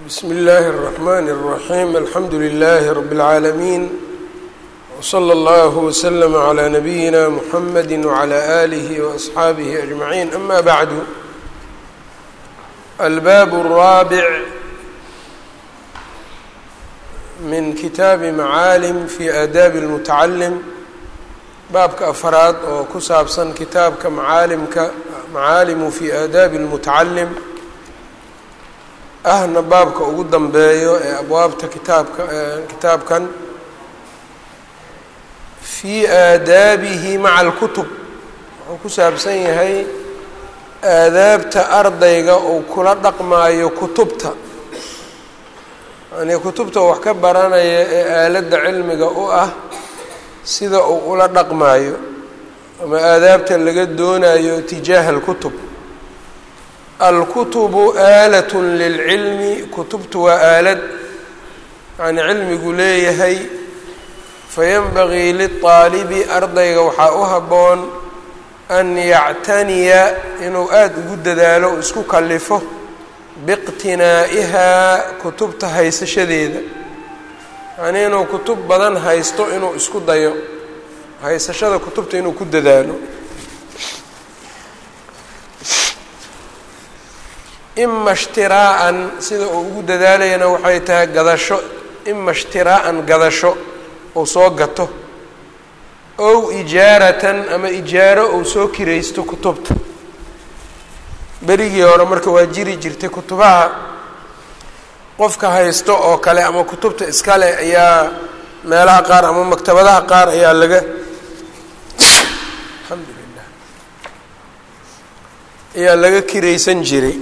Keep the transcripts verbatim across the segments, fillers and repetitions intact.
بسم الله الرحمن الرحيم الحمد لله رب العالمين وصلى الله وسلم على نبينا محمد وعلى آله وأصحابه أجمعين أما بعد الباب الرابع من كتاب معالم في آداب المتعلم baabka afraad oo ku saabsan kitaabka macaalimka macaalimu fi aadaabi اlmutacalim ahna baabka ugu dambeeyo ee abwaabta kitaabka kitaabkan fii aadaabihi maca alkutub wuxuu ku saabsan yahay aadaabta ardayga uu kula dhaqmaayo kutubta yani kutubta wax ka baranaya ee aaladda cilmiga u ah sida uu ula dhaqmaayo ama aadaabta laga doonayo tijaaha alkutub alkutubu aalat lilcilmi kutubtu waa aalad yani cilmigu leeyahay fayanbagii liلطaalibi ardayga waxaa u habboon an yactaniya inuu aada ugu dadaalo o isku kalifo biiqtinaa'ihaa kutubta haysashadeeda yani inuu kutub badan haysto inuu isku dayo haysashada kutubta inuu ku dadaalo ima ishtiraa'an sida uu ugu dadaalayana waxay tahay gadasho ima ishtiraa'an gadasho uu soo gato ow ijaaratan ama ijaaro uu soo kiraysto kutubta berigii hore marka waa jiri jirtay kutubaha qofka haysto oo kale ama kutubta iskale ayaa meelaha qaar ama maktabadaha qaar ayaa laga alxamdulilah ayaa laga kiraysan jiray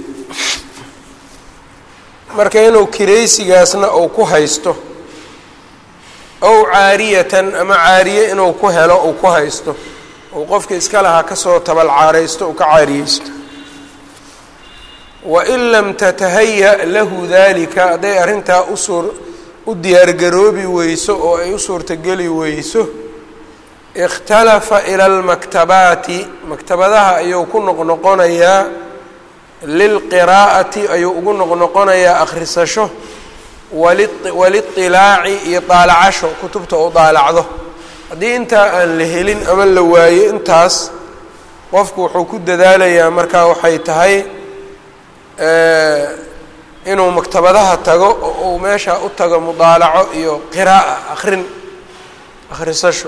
marka inuu kiraysigaasna uu ku haysto ow caariyatan ama caariye inuu ku helo uu ku haysto uu qofka iska lahaa kasoo tabalcaaraysto uu ka caariyeysto wain lam tatahaya lahu dalika hadday arrintaa usuur u diyaargaroobi weyso oo ay u suurtogeli weyso ikhtalafa ila almaktabaati maktabadaha ayuu ku noqnoqonayaa lilqiraa'ati ayuu ugu noqnoqonayaa akhrisasho waliطilaaci iyo daalacasho kutubta uu daalacdo haddii intaa aan la helin ama la waayo intaas qofku wuxuu ku dadaalayaa markaa waxay tahay inuu maktabadaha tago oo uu meesha u tago mudaalaco iyo qiraa'a akrin akhrisasho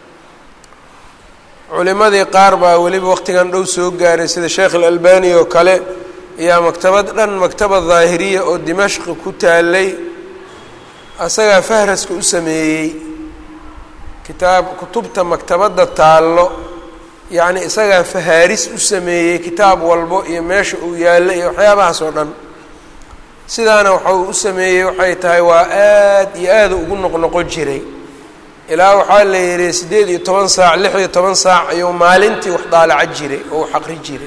culimadii qaar baa weliba waqtigan dhow soo gaaray sida sheekh alalbani oo kale ayaa maktabad dhan maktabad daahiriya oo dimashqi ku taalay asagaa fahraska u sameeyey kitaab kutubta maktabadda taallo yacni isagaa fahaaris u sameeyey kitaab walbo iyo meesha uu yaallo iyo waxyaabahaas oo dhan sidaana waxa uu u sameeyey waxay tahay waa aad iyo aada ugu noqnoqon jiray ilaa waxaa la yidhi siddeed iyo toban saac lix iyo toban saac ayuu maalintii wax daalaca jiray oo wax aqri jiray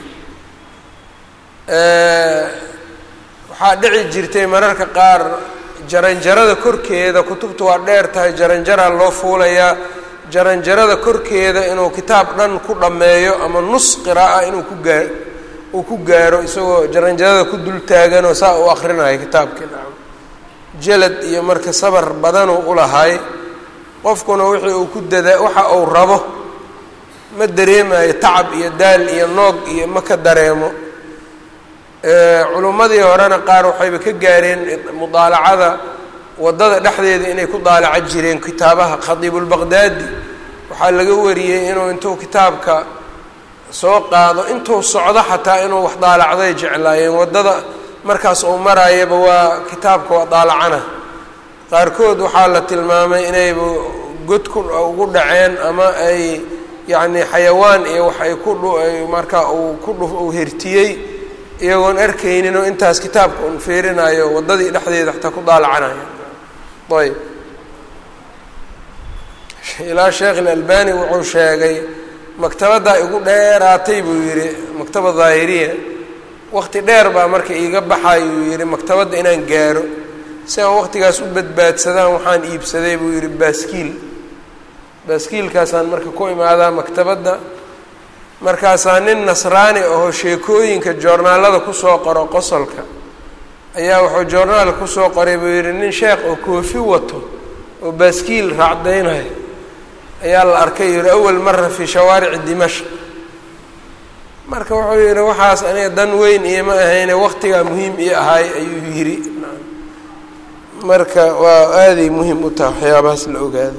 waxaa dhici jirtay mararka qaar jaranjarada korkeeda kutubta waa dheer tahay jaranjaraa loo fuulayaa jaranjarada korkeeda inuu kitaab dhan ku dhammeeyo ama nus qiraa'a inuu ku gaa uu ku gaaro isagoo jaranjarada ku dul taaganoo saa u akrinayo kitaabkii nacam jalad iyo marka sabar badanuu u lahay qofkuna wixii uu ku dadaa waxa uu rabo ma dareemayo tacab iyo daal iyo noog iyo ma ka dareemo culummadii horena qaar waxayba ka gaareen mudaalacada waddada dhexdeeda inay ku daalaca jireen kitaabaha khadiibulbaqdaadi waxaa laga wariyey inuu intuu kitaabka soo qaado intuu socdo xataa inuu wax daalacday jeclaayeen waddada markaas uu maraayaba waa kitaabka waa daalacana qaarkood waxaa la tilmaamay inayba god ku ugu dhaceen ama ay yacni xayawaan iyo wax ay ku markaa uu ku dhu uu hertiyey iyagoon arkaynin oo intaas kitaabka un fiirinayo waddadii dhexdeeda xataa ku daalacanayo ayb ilaa sheekh alalbani wuxuu sheegay maktabaddaa igu dheeraatay buu yidhi maktaba daahiriya waqti dheer baa marka iiga baxayuu yidhi maktabadda inaan gaaro si aan waqtigaas u badbaadsadaan waxaan iibsaday buu yidhi baaskiil baaskiilkaasaan marka ku imaadaa maktabadda markaasaa nin nasraani ahoo sheekooyinka joornaalada kusoo qoro qosolka ayaa wuxuu journaal kusoo qoray buu yidhi nin sheekh oo koofi wato oo baaskiil raacdaynayo ayaa la arkay yidhi awal mara fii shawaarici dimashq marka wuxuu yidhi waxaas aniga dan weyn iyo ma ahayne waqtigaa muhiim ii ahaay ayuu yidhi marka waa aaday muhiim u taha waxyaabahaas la ogaado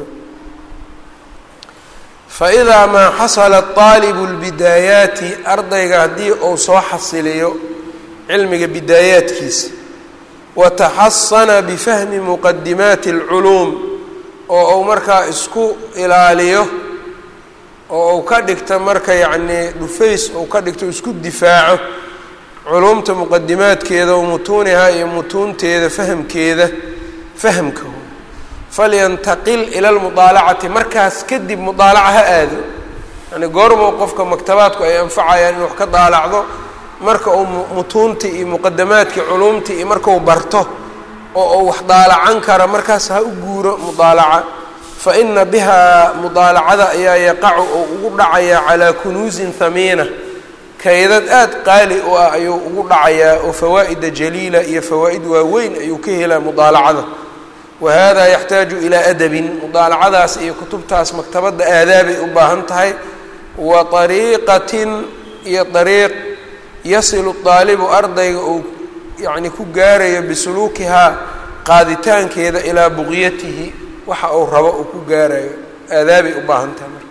faidaa maa xasala aalibu lbidaayaati ardayga haddii uu soo xasiliyo cilmiga bidaayaadkiisa wataxasana bifahmi muqadimaati اlculuum oo uu markaa isku ilaaliyo oo uu ka dhigto marka yacnii dhufays uu ka dhigto isku difaaco culuumta muqadimaadkeeda oo mutuunihaa iyo mutuunteeda fahamkeeda fahamka falyantaqil ila lmudaalacati markaas kadib mudaalaca ha aado yani goormoo qofka maktabaadku ay anfacayaan inuu wax ka daalacdo marka uu mutuuntii iyo muqadamaadkii culuumtii iyo markau barto oo uu wax daalacan karo markaas ha u guuro mudaalaca fa ina bihaa mudaalacada ayaa yaqacu oo ugu dhacayaa calaa kunuusin hamiina kaydad aad qaali u ah ayuu ugu dhacayaa oo fawaa'ida jaliila iyo fawaa'id waaweyn ayuu ka helaa mudaalacada wahada yaxtaaju ilaa adabin mudaalacadaas iyo kutubtaas maktabadda aadaabay u baahan tahay wa ariiqatin iyo ariiq yasilu daalibu ardayga uu yacni ku gaarayo bisuluukihaa qaaditaankeeda ilaa buqyatihi waxa uu rabo uu ku gaarayo aadaabay u baahan tahay marka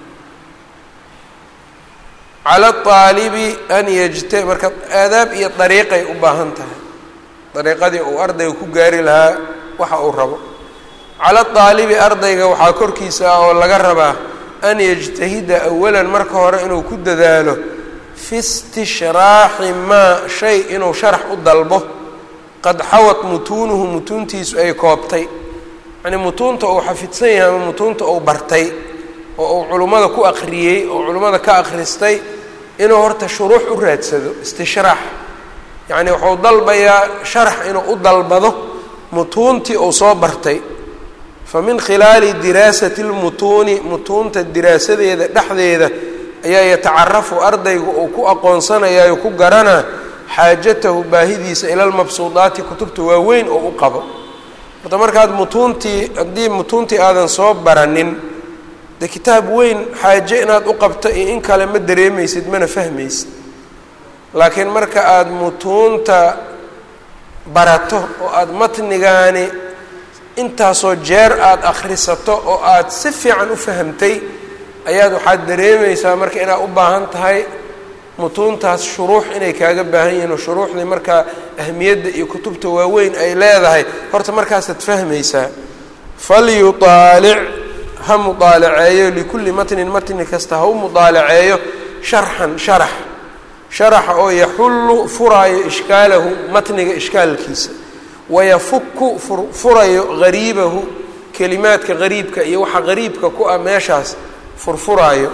cala aalibi an yajta marka aadaab iyo dariiqay u baahan tahay dariiqadii uu ardayga ku gaari lahaa waxa uu rabo cala aalibi ardayga waxaa korkiisa ah oo laga rabaa an yajtahida awalan marka hore inuu ku dadaalo fi istishraaxi maa shay inuu sharax u dalbo qad xawat mutuunuhu mutuuntiisu ay koobtay yacnii mutuunta uu xafidsan yahay ama mutuunta uu bartay oo uu culummada ku aqriyey oo culummada ka akhristay inuu horta shuruux u raadsado istishraax yacnii wuxuu dalbayaa sharax inuu u dalbado mutuuntii uu soo bartay fa min khilaali diraasati lmutuuni mutuunta diraasadeeda dhexdeeda ayaa yatacarafu ardaygu uu ku aqoonsanayaayo ku garanaa xaajatahu baahidiisa ila lmabsuudaati kutubta waaweyn oo u qabo horta markaad mutuuntii haddii mutuuntii aadan soo baranin dee kitaab weyn xaaje inaad u qabto iyo in kale ma dareemaysid mana fahmaysid laakiin marka aada mutuunta barato oo aada matnigaani intaasoo jeer aada akhrisato oo aada si fiican u fahamtay ayaad waxaad dareemaysaa marka inaad u baahan tahay mutuuntaas shuruux inay kaaga baahan yihiin oo shuruuxdii markaa ahmiyadda iyo kutubta waaweyn ay leedahay horta markaasaad fahmaysaa falyuaalic ha mudaalaceeyo likulli matnin matni kasta ha u mudaalaceeyo sharxan sharax sharaxa oo yaxullu furaayo ishkaalahu matniga ishkaalkiisa wayafuku furayo gariibahu kelimaadka gariibka iyo waxa gariibka ku ah meeshaas furfuraayo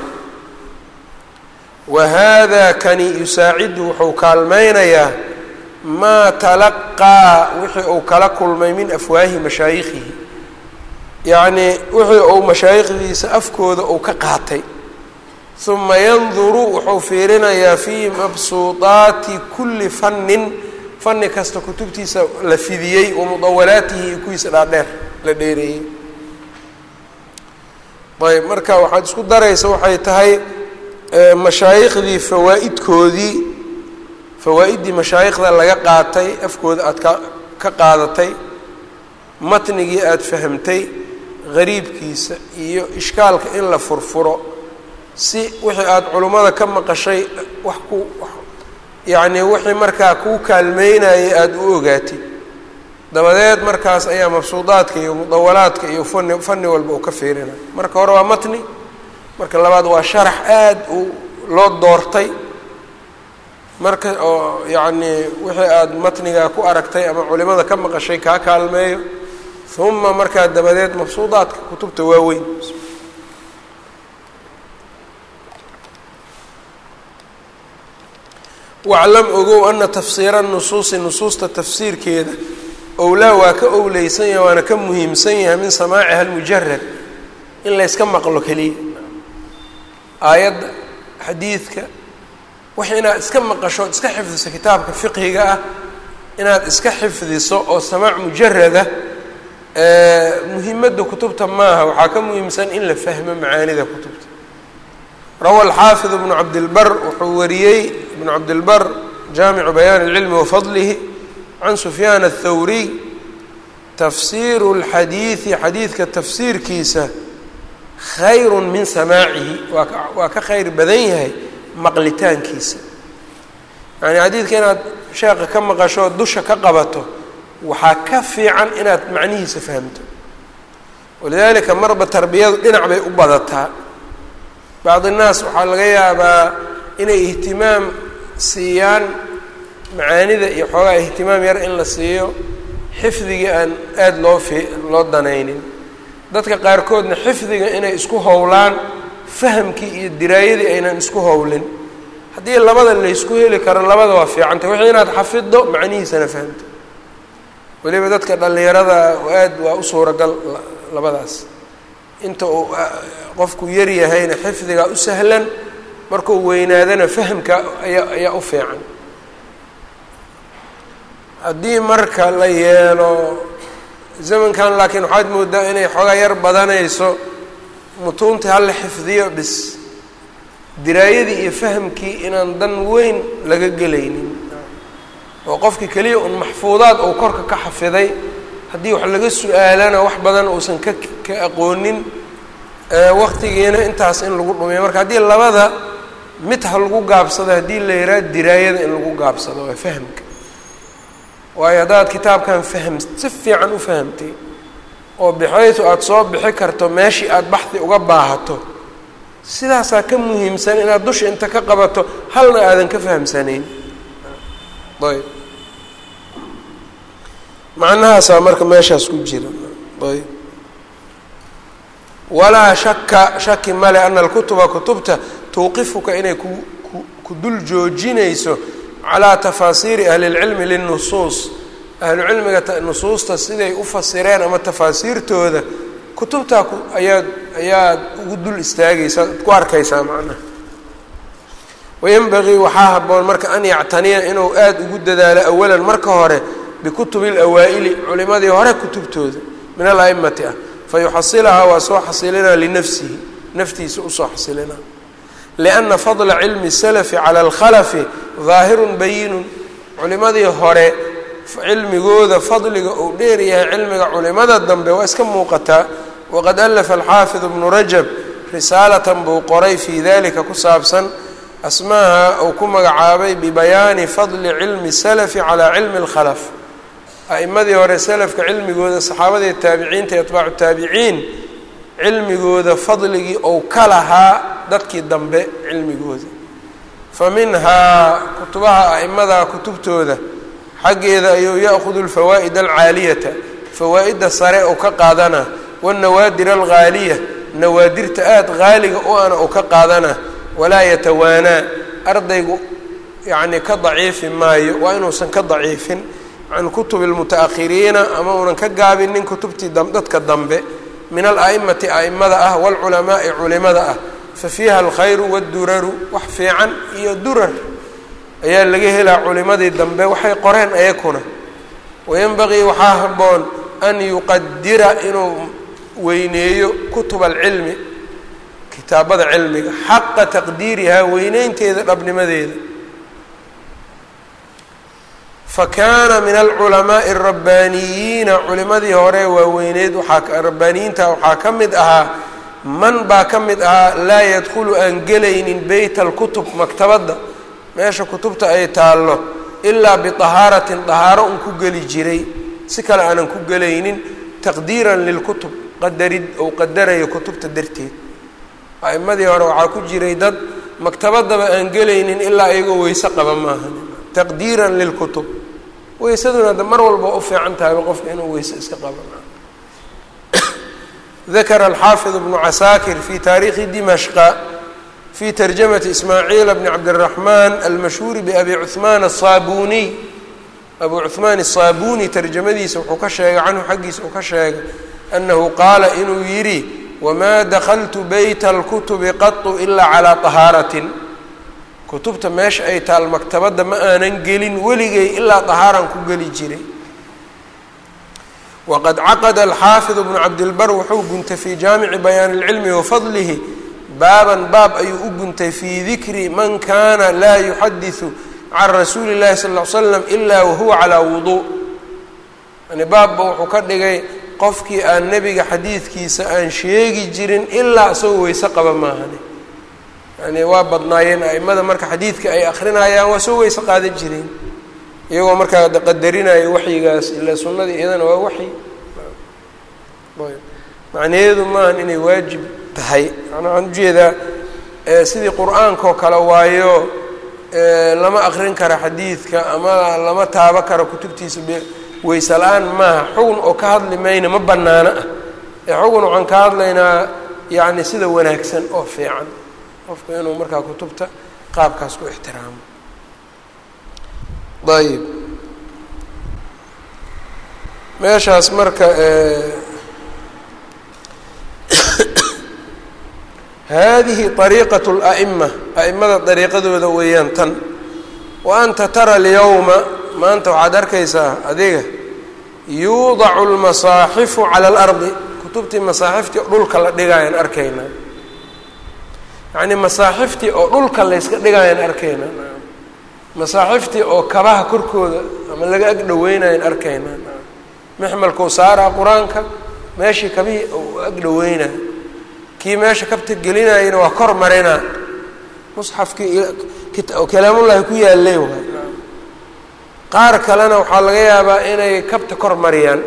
wa haadaa kani yusaacidu wuxuu kaalmaynayaa maa talaqaa wixii uu kala kulmay min afwaahi mashaayikhihi yacnii wixii uu mashaayikhdiisa afkooda uu ka qaatay uma yanduru wuxuu fiirinayaa fii mabsuudaati kulli fannin fanni kasta kutubtiisa la fidiyey wa mudawalaatihi iyo kuwiisa dhaadheer la dheereeyey ayb marka waxaad isku daraysa waxay tahay mashaayiikhdii fawaa'idkoodii fawaa-iddii mashaayikhda laga qaatay afkooda aada ka ka qaadatay matnigii aada fahamtay gariibkiisa iyo ishkaalka in la furfuro si wixii aada culummada ka maqashay wax ku yacnii wixii markaa kuu kaalmeynayay aada u ogaatid dabadeed markaas ayaa mabsuudaadka iyo mudawalaadka iyo fani fani walba uu ka fiirinayo marka hore waa matni marka labaad waa sharax aada u loo doortay marka oo yacnii wixii aada matnigaa ku aragtay ama culimada ka maqashay kaa kaalmeeyo uma markaa dabadeed mabsuudaadka kutubta waaweyn waclam ogow ana tafsiira nusuusi nusuusta tafsiirkeeda owlaa waa ka owleysan yahay waana ka muhiimsan yahay min samaaciha almujarad in la yska maqlo keliya aayadda xadiidka wax inaad iska maqasho iska xifdiso kitaabka fiqhiga ah inaad iska xifdiso oo samaac mujarada muhiimadda kutubta maaha, waxaa ka muhiimsan in la fahmo macaanida kutubta. rawa alxaafid ibnu cabdilbar wuxuu wariyey ibnu cabdilbar jaamicu bayaan اlcilmi wafadlihi can sufyaan aلthawriy tafsiiru اlxadiidi xadiidka tafsiirkiisa khayru min samaacihi waa ka waa ka khayr badan yahay maqlitaankiisa. yani xadiidka inaad sheekha ka maqasho dusha ka qabato waxaa ka fiican inaad macnihiisa fahamto. walidaalika marba tarbiyadu dhinac bay u badataa. bacd الnaas waxaa laga yaabaa inay ihtimaam siiyaan macaanida iyo xoogaa ihtimaam yar in la siiyo, xifdiga aan aada loo fi loo danaynin. dadka qaarkoodna xifdiga inay isku howlaan fahamkii iyo diraayadii aynan isku howlin. haddii labada laysku heli karo labada waa fiicantay, wixii inaad xafiddo macnihiisana fahamto. weliba dadka dhallinyarada aad waa u suuragal labadaas. inta uu qofku yar yahayna xifdigaa u sahlan, markuu weynaadana fahamka ayaa ayaa u fiican. haddii marka la yeelo zamankan laakiin waxaad moodaa inay xoogaa yar badanayso mutuuntii hala xifdiyo bis, diraayadii iyo fahamkii inaan dan weyn laga gelaynin, oo qofkii keliya un maxfuudaad uu korka ka xafiday, haddii wax laga su-aalana wax badan uusan ka ka aqoonin, waqtigiina intaas in lagu dhumiyo. marka haddii labada mid ha lagu gaabsado, haddii la yihaaha diraayada in lagu gaabsado waa fahamka. waayo haddaad kitaabkan fahm si fiican u fahamtay oo bixaytu aada soo bixi karto meeshii aada baxdi uga baahato, sidaasaa ka muhiimsan inaad dusha inta ka qabato halna aadan ka fahamsanayn. ayb macnahaasaa marka meeshaas ku jira. ayb walaa shaka shaki male ana alkutuba kutubta tuuqifuka inay ku ku dul joojinayso calaa tafaasiiri ahli اlcilmi linusuus. ahlu cilmiga nusuusta siday u fasireen ama tafaasiirtooda kutubtaa ayaad ayaad ugu dul istaagaysaa, ku arkaysaa macnaha. wayanbagii waxaa haboon marka an yactaniya inuu aada ugu dadaalo awalan marka hore bikutubi اlawaa-ili culimadii hore kutubtooda min alaimati ah, fayuxasilahaa waa soo xasilinaa linafsihi, naftiisa usoo xasilinaa. lianna fadla cilmi الsalafi cala alkhalafi daahirun bayinun. culimadii hore cilmigooda fadliga uu dheer yahay cilmiga culimada dambe waa iska muuqataa. waqad alafa alxaafid ibnu rajab risaalatan buu qoray fii dalika ku saabsan, asmaaha uu ku magacaabay bibayaani fadli cilmi salafi calaa cilmi اlkhalaf. a'imadii hore salafka cilmigooda, saxaabadii taabiciinta iyo atbaacu taabiciin cilmigooda fadligii ou ka lahaa dadkii dambe cilmigooda. fa minhaa kutubaha a'imada kutubtooda xaggeeda ayuu ya'khudu alfawaa'id alcaaliyata, fawaa'idda sare ou ka qaadanaa, waannawaadir alghaaliya, nawaadirta aada haaliga u ana ou ka qaadanaa. walaa yatawaanaa, ardaygu yacni ka daciifi maayo, waa inuusan ka daciifin can kutubi اlmuta'akhiriina, ama uunan ka gaabinin kutubtii dadka dambe, min ala'imati a'imada ah waalculamaa'i culimada ah. fa fiiha alkhayru wadduraru, wax fiican iyo durar ayaa laga helaa culimadii dambe waxay qoreen ayakuna. wayanbagii waxaa haboon an yuqadira inuu weyneeyo kutub alcilmi, kitaabada cilmiga, xaqa taqdiirihaa, weyneynteeda dhabnimadeeda. fakaana min alculamaaءi الrabbaaniyiina, culimadii hore waaweyneed waaa rabbaaniyiinta waxaa ka mid ahaa man baa ka mid ahaa laa yadkhulu aan gelaynin beyt alkutub, maktabadda meesha kutubta ay taallo, ilaa biطahaaratin طahaaro un ku geli jiray, si kale aanan ku gelaynin, taqdiiran lilkutub, qadarid ou qadarayo kutubta darteed. a'imadii hore waxaa ku jiray dad maktabaddaba aan gelaynin ilaa iyagoo weyse qaba maaha, taqdiiran lilkutub. weysaduna da mar walba u fiican tahayba qofka inuu weyse iska qaba. dakara alxaafid ibnu casaakir fi taariikhi dimashqa fi tarjamati ismaaciila bni cabdiraxmaan almashhuuri biabi cuhmaan aلsaabuniy. abu cuhmaan aلsaabuni tarjamadiisa wuxuu ka sheegay canhu xaggiisa uu ka sheegay annahu qaala inuu yidhi wamaa dakaltu beyta alkutubi qatu ilaa calaa طahaaratin. kutubta meesha ay taal maktabadda ma aanan gelin weligay ilaa dahaaran ku geli jiray. waqad caqada alxaafid bnu cabdilbar wuxuu guntay fii jaamici bayaan اlcilmi wafadlihi baaban baab ayuu u guntay fii dikri man kana laa yuxadiثu can rasuuli اllahi sal ll ly slam ila wahuwa calaa wuduu. yani baabba wuxuu ka dhigay qofkii aan nebiga xadiidkiisa aan sheegi jirin ilaa isagoo weyse qaba maahane. yani waa badnaayeen aimada marka xadiidka ay akrinayaan waa soo weyse qaadan jireen iyagoo markaa qadarinayo waxyigaas ilaa sunnadii iyadana waa waxyi. macnaheedu maahan inay waajib tahay, manaa waxaan ujeedaa sidii qur-aanka oo kale waayo lama akrin karo xadiidka ama lama taabo karo kutubtiisa weyse la-aan maaha. xugun oo ka hadli mayna ma banaano ah ee xugun waxaan ka hadlaynaa yani sida wanaagsan oo fiican qofka inuu markaa kutubta qaabkaas ku ixtiraamo. ayb meeshaas marka hadihi طariiqaة الأئma a'imada dariiqadooda weeyaan tan. wa anta tara اlyawma maanta waxaad arkaysaa adiga yuudacu اlmasaaxifu calى اlardi kutubtii masaaxiftii dhulka la dhigayaan arkaynaa. yani masaaxiftii oo dhulka layska dhigayaan arkaynaa. masaaxiftii oo kabaha korkooda ama laga ag dhaweynayan arkaynaa. mexmalkuu saaraa qur-aanka meeshii kabihii u ag dhaweynayo, kii meesha kabta gelinayana waa kor marinaa. musxafkii kalaamullaahi ku yaalay waay. qaar kalena waxaa laga yaabaa inay kabta kor mariyaan.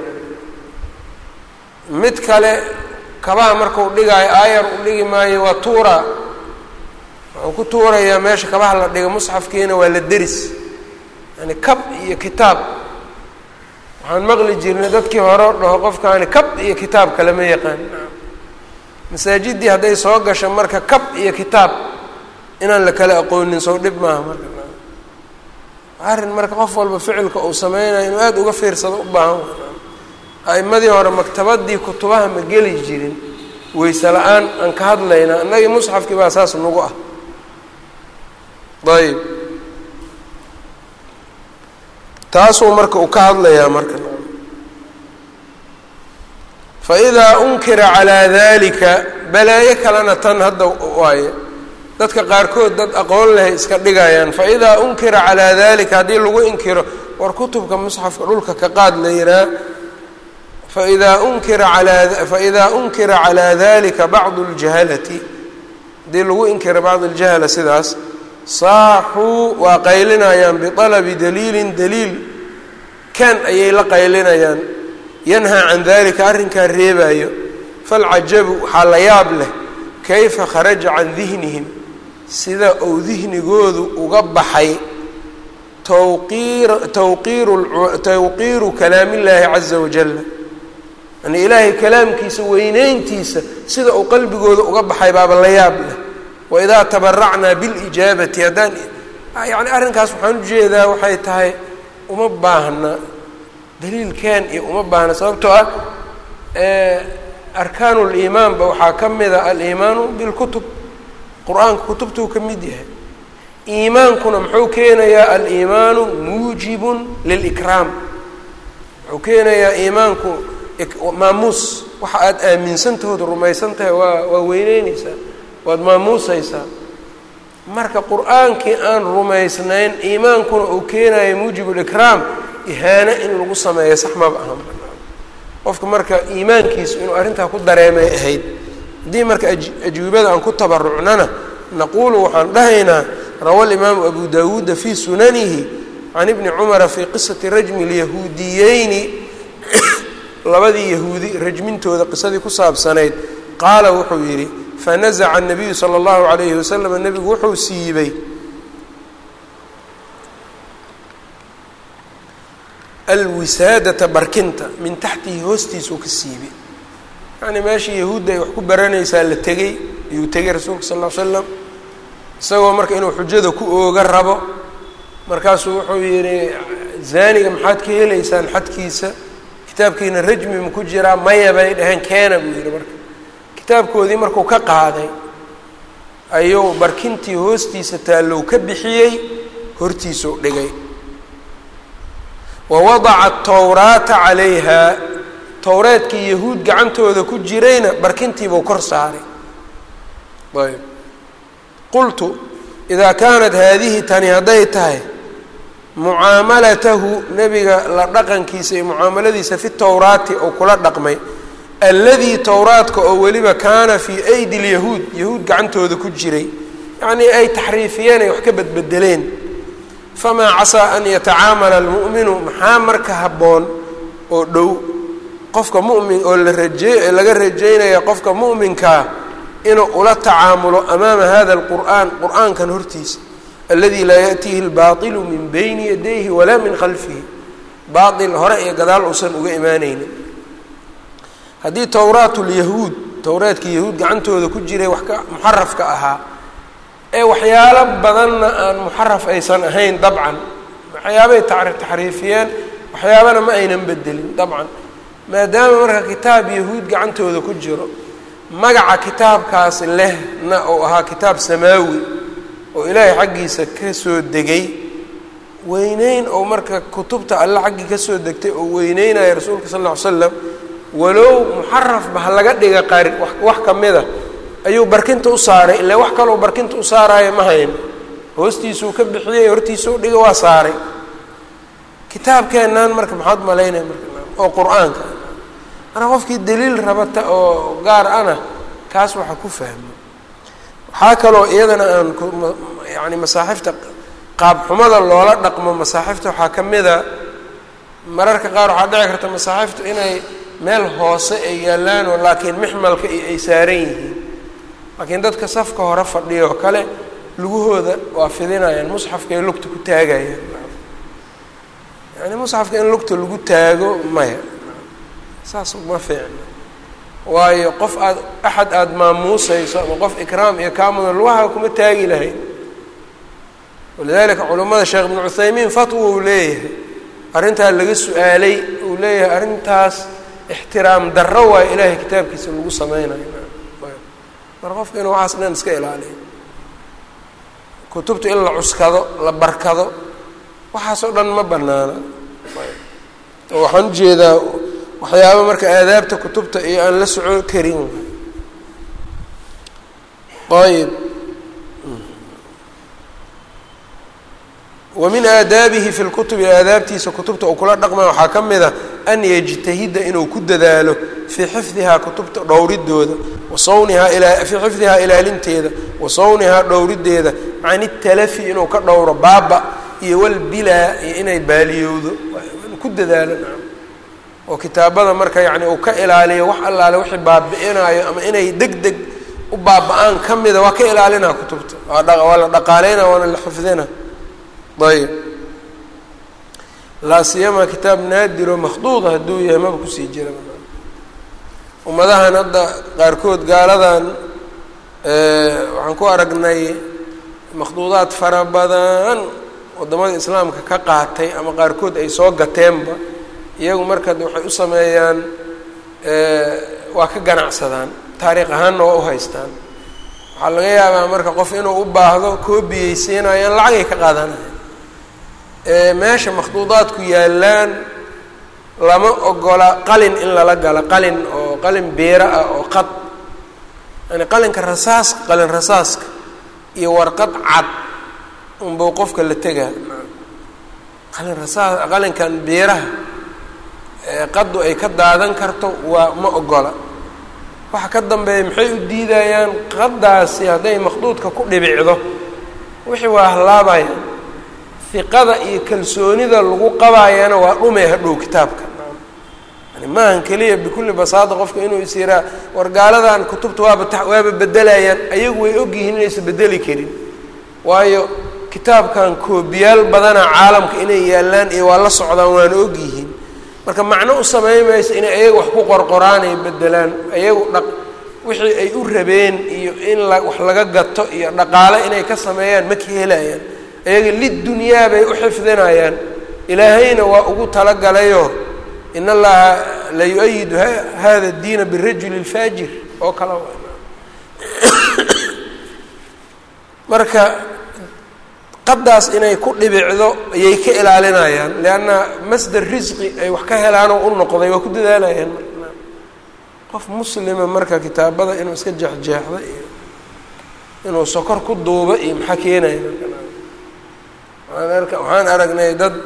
mid kale kabaha markau dhigaayo aayar u dhigi maayo waa tuuraa, wuxuu ku tuurayaa meesha kabaha la dhiga. musxafkiina waa la deris, yani kab iyo kitaab. waxaan maqli jirnay dadkii hore dhaho qofkaani kab iyo kitaab kalama yaqaan. masaajidii hadday soo gasho marka kab iyo kitaab inaan la kala aqoonin soo dhib maaha. marka arrin marka qof walba ficilka uu sameynayo inuu aada uga fiirsado u baahan. a'imadii hore maktabadii kutubaha ma geli jirin weyse la-aan aan ka hadlaynaa. annagii musxafkii baa saas nagu ah. ayb taasuu marka uu ka hadlayaa marka. faidaa unkira calaa dalika balaayo kalena tan hadda waaye dadka qaarkood dad aqoon leh iska dhigayaan. faidaa unkira calaa dalika haddii lagu inkiro war kutubka musxafka dhulka ka qaad la yihaa. faidaa unkira alaa faidaa unkira calaa dalika bacdu ljahalati haddii lagu inkiro bacdu ljahala sidaas saaxuu waa qaylinayaan bialabi daliilin daliil kan ayay la qaylinayaan yanhaa can dalika arrinkaa reebaayo. falcajabu waxaa la yaab leh kayfa kharaja can dihnihim sida uu dihnigoodu uga baxay tawqiir tawqiiru tawqiiru kalaami illaahi caza wajalla. yani ilaahay kalaamkiisa weyneyntiisa sida uu qalbigooda uga baxay baaba la yaab leh. waidaa tabaracnaa bilijaabati haddaan yani arrinkaas waxaan ujeedaa waxay tahay uma baahna daliilkan iyo uma baahna sababtoo ah arkaanu liimaanba waxaa ka mida aliimaanu bilkutub. qur-aanka kutubtuu ka mid yahay. iimaankuna muxuu keenayaa aliimaanu muujibun lilikraam. wuxuu keenayaa iimaanku maamuus. waxa aada aaminsantahood rumaysan tahay waa waa weyneyneysaa, waad maamuusaysaa. marka qur-aankii aan rumaysnayn iimaankuna uu keenayo muujibulikraam ihaano in lagu sameeyo sax maba ahan. qofka marka iimaankiisu inuu arrintaa ku dareemay ahayd. haddii marka ajwibada aan ku tabarucnana naquulu waxaan dhahaynaa rawa alimaamu abu dawuuda fii sunanihi can ibni cumara fii qisati rajmi lyahuudiyeyni labadii yahuudi rajmintooda qisadii ku saabsanayd. qaala wuxuu yidhi fanazaca الnabiyu salى اllahu عalayhi wasalam nebigu wuxuu siibay alwisaadata barkinta min taxtihi hoostiisuu ka siibay. yani meeshii yahuudda ay wax ku baranaysaa la tegey ayuu tegey rasuulka sal ll ly slam isagoo marka inuu xujada ku ooga rabo. markaasuu wuxuu yidhi zaaniga maxaad ka helaysaan xadkiisa, kitaabkiina rajmi ma ku jiraa? maya bay dhaheen keena buu yidhi. marka kitaabkoodii markuu ka qaaday ayuu barkintii hoostiisa taallow ka bixiyey hortiisuu dhigay wa wadaca atawraata calayha towreedkii yahuud gacantooda ku jirayna barkintiibuu kor saaray ayb qultu idaa kaanat haadihi tani hadday tahay mucaamalatahu nebiga la dhaqankiisa iyo mucaamaladiisa fi towraati oo kula dhaqmay alladii towraadka oo weliba kaana fii aydi lyahuud yahuud gacantooda ku jiray yacnii ay taxriifiyeen ay wax ka bedbedeleen famaa casaa an yatacaamala almu'minu maxaa marka habboon oo dhow qofka mu'min oo la rajey laga rajaynaya qofka mu'minkaa inuu ula tacaamulo amaama hada alqur'aan qur'aankan hortiisa alladii laa ya'tiihi albaatilu min bayni yadayhi walaa min khalfihi baatil hore iyo gadaal uusan uga imaanaynin haddii towraat lyahuud towraadkii yahuud gacantooda ku jiray wax ka muxarafka ahaa ee waxyaalo badanna aan muxaraf aysan ahayn dabcan waxyaabay taxriifiyeen waxyaabana ma aynan bedelin dabcan maadaama marka kitaab yahuud gacantooda ku jiro magaca kitaabkaas lehna oo ahaa kitaab samaawi oo ilaahay xaggiisa ka soo degay weyneyn oo marka kutubta alle xaggii ka soo degtay oo weyneynaya rasuulka sal lla ly slam walow muxarafba ha laga dhiga qari wax ka mida ayuu barkinta u saaray ilaa wax kaloo barkinta u saaraayo ma hayn hoostiisuu ka bixiyey hortiisuu dhiga waa saaray kitaabkeennan marka maxaad malaynaya marka oo qur-aanka marka qofkii daliil rabata oo gaar ana kaas waxa ku fahmo waxaa kaloo iyadana aan yani masaaxifta qaab xumada loola dhaqmo masaaxifta waxaa ka mida mararka qaar waxaa dhici karta masaaxiftu inay meel hoose ay yaalaan oo laakiin mixmalka iyo ay saaran yihiin laakiin dadka safka hore fadhiya oo kale lugahooda waa fidinayaan musxafka ay lugta ku taagayaan yani musxafka in lugta lagu taago maya saas uma fiicno waayo qof aad axad aada maamuusayso ama qof ikraam iyo kaamuda lugaha kuma taagi lahayn walidalika culimmada sheekh ibnu cuthaymiin fatwa uu leeyahay arrintaa laga su-aalay uu leeyahay arrintaas ixtiraam darro waayo ilaahay kitaabkiisa lagu sameynayo mar qofka inuu waxaas dhan iska ilaaliyo kutubta in la cuskado la barkado waxaasoo dhan ma banaana oo waxaan ujeedaa waxyaaba marka aadaabta kutubta iyo aan la soco karin ayb wamin aadaabihi fi lkutubi aadaabtiisa kutubta uu kula dhaqmay waxaa ka mid a an yajtahida inuu ku dadaalo fii xifdihaa kutubta dhowridooda wa sawnihaa ilaa fii xifdihaa ilaalinteeda wa sawnihaa dhowrideeda can italafi inuu ka dhowro baaba iyo walbilaa iyo inay baaliyowdo inuu ku dadaalo oo kitaabada marka yacni uu ka ilaaliyo wax allaale wixii baabi-inaayo ama inay deg deg u baaba-aan ka mida waa ka ilaalinaa kutubta waa la dhaqaaleyna waana la xifdina ayb laa siyama kitaab naadiro makhduuda hadduu yahay maba kusii jira ummadahan hadda qaarkood gaaladan waxaan ku aragnay makhduudaad fara badan waddamada islaamka ka qaatay ama qaarkood ay soo gateenba iyagu marka waxay u sameeyaan waa ka ganacsadaan taariikh ahaanna waa u haystaan waxaa laga yaabaa marka qof inuu u baahdo koobiyeysiinayaan lacagay ka qaadanaya meesha makhduudaadku yaallaan lama ogola qalin in lala galo qalin oo qalin biiro ah oo qad yani qalinka rasaaska qalin rasaaska iyo warqad cad unbuu qofka la tegaa qalin rasaas qalinkan biiraha qaddu ay ka daadan karto waa ma ogola waxa ka dambeeya maxay u diidayaan qaddaasi hadday makhduudka ku dhibicdo wixii waa halaabaya iqada iyo kalsoonida lagu qabaayana waa dhumay hadhow kitaabka yani maahan keliya bikulli basaada qofka inuu is yiraa wargaaladan kutubta waaba waaba bedelayaan ayagu way ogyihiin inaysa bedeli karin waayo kitaabkan koobiyaal badana caalamka inay yaallaan iyo waa la socdaan waana ogyihiin marka macno u sameyn mayso inay ayaga wax ku qorqoraan ay bedelaan ayagu dhaq wixii ay u rabeen iyo in la wax laga gato iyo dhaqaale inay ka sameeyaan ma ka helayaan ayaga lidunyaa bay u xifdinayaan ilaahayna waa ugu talagalayoo in allaha la yu-ayidu hada diina birajuli lfaajir oo kale marka qadaas inay ku dhibicdo ayay ka ilaalinayaan leanna masdar risqi ay wax ka helaan oo u noqday waa ku dadaalayaan qof muslima marka kitaabada inuu iska jeexjeexdo iyo inuu sokor ku duubo iyo maxaa keenaya marka waxaan aragnay dad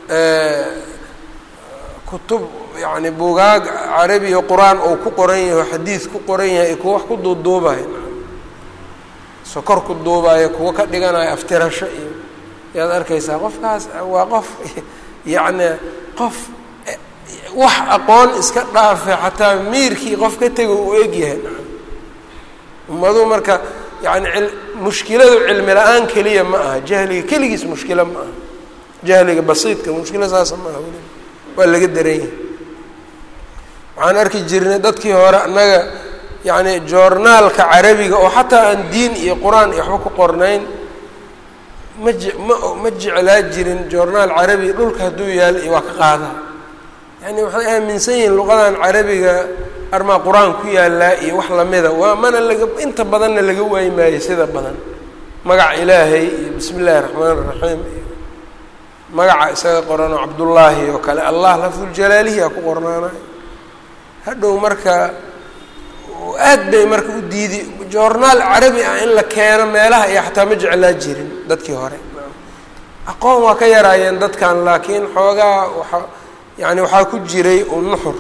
kutub yani buugaag carabi iyo qur-aan oo ku qoran yahay oo xadiid ku qoran yahay kuwa wax ku duuduubayo sokor ku duubayo kuwa ka dhiganayo aftirasho iyo yaad arkaysaa qofkaas waa qof yacni qof wax aqoon iska dhaafe xataa miirkii qof ka tego uu egyahay ummadu marka yani mushkiladu cilmi la-aan keliya ma aha jahliga keligiis mushkilo ma aha jahliga basiidka mushkilo saasa ma aha weli waa laga daran yahay waxaan arki jirnay dadkii hore annaga yacni joornaalka carabiga oo xataa aan diin iyo qur-aan iyo waxba ku qornayn ma je ma ma jeclaa jirin joornaal carabi dhulka hadduu yaal iyo waa ka qaadaa yani waxay aaminsan yihiin luqadan carabiga armaa qur-aan ku yaallaa iyo wax lamida waa mana laga inta badanna laga waayi maayo sida badan magaca ilaahay iyo bismi illaahi raxmaan iraxiim iyo magaca isaga qoranoo cabdullaahi oo kale allah lafduljalaalihi aa ku qornaanayo hadhow marka aad bay marka u diidi joornaal carabi ah in la keeno meelaha iyo xataa ma jeclaa jirin dadkii hore aqoon waa ka yaraayeen dadkan laakiin xoogaa waa yani waxaa ku jiray unuxur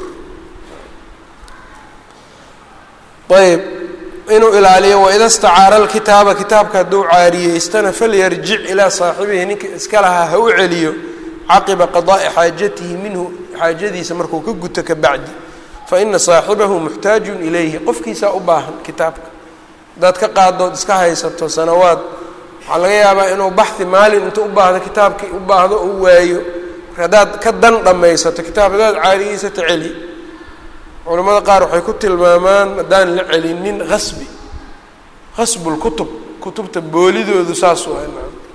ayb inuu ilaaliyo waida stacaara alkitaaba kitaabka hadduu caariyeystana falyarjic ilaa saaxibihi ninka iska lahaa ha u celiyo caqiba qadaa'i xaajatihi minhu xaajadiisa markuu ka guto ka bacdi faina saaxibahu muxtaajun ilayhi qofkiisaa u baahan kitaabka haddaad ka qaadood iska haysato sanawaad waxaa laga yaabaa inuu baxhi maalin intuu u baahdo kitaabkii u baahdo u waayo marka haddaad ka dan dhammaysato kitaab haddaad caariyeysato celi culamada qaar waxay ku tilmaamaan haddaan la celinin asbi kasbulkutub kutubta boolidoodu saas waa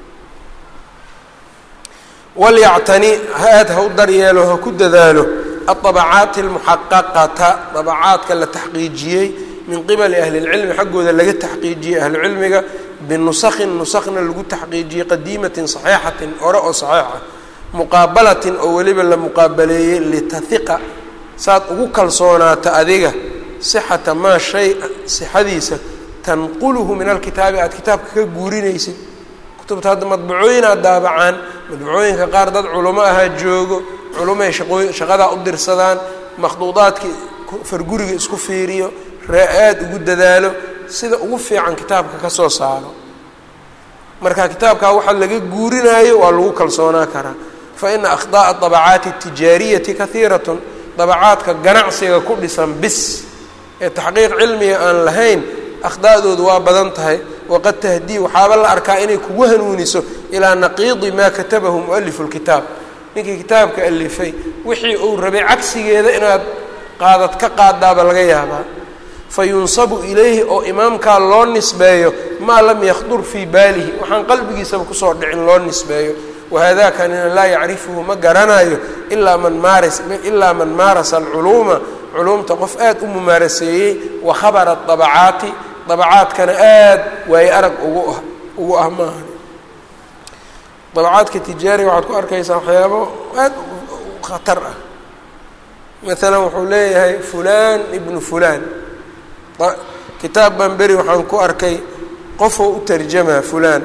walyactani ha-aad ha u daryeelo ha ku dadaalo aطabacaati almuxaqaqata dabacaadka la taxqiijiyey min qibali ahli اlcilmi xaggooda laga taxqiijiyey ahlucilmiga binusakin nusakna lagu taxqiijiyey qadiimatin صaxiixatin ore oo saxiixa muqaabalatin oo weliba la muqaabaleeyey litahiqa saad ugu kalsoonaato adiga sixata maa shay sixadiisa tanquluhu min alkitaabi aada kitaabka ka guurinaysid kutubta hadda madbacooyinaad daabacaan madbacooyinka qaar dad culamo ahaa joogo culumay shaqooy shaqadaa u dirsadaan makhduudaadkii farguriga isku fiiriyo raa-aad ugu dadaalo sida ugu fiican kitaabka ka soo saaro marka kitaabkaa waxa laga guurinaayo waa lagu kalsoonaa karaa fa ina akhda'a dabacaati atijaariyati kahiiratun dabacaadka ganacsiga ku dhisan bis ee taxqiiq cilmiga aan lahayn akhda'doodu waa badan tahay waqad tahdii waxaaba la arkaa inay kugu hanuuniso ilaa naqiidi maa katabahu mualifu lkitaab ninkii kitaabka alifay wixii uu rabay cagsigeeda inaad qaadad ka qaadaaba laga yaabaa fa yunsabu ilayhi oo imaamkaa loo nisbeeyo maa lam yakhdur fii baalihi waxaan qalbigiisaba kusoo dhicin loo nisbeeyo wahadakanina laa yacrifuhu ma garanayo ilaa man maaras ilaa man maarasa alculuuma culuumta qof aad u mumaaraseeyey wa khabara dabacaati dabacaadkana aad waaye arag ugu ah ugu ah maaha dabacaadka tijaariga waxaad ku arkaysaa waxyaabo aad u khatar ah maalan wuxuu leeyahay fulaan ibnu fulaan kitaab baan beri waxaan ku arkay qofoo u tarjamaa fulaan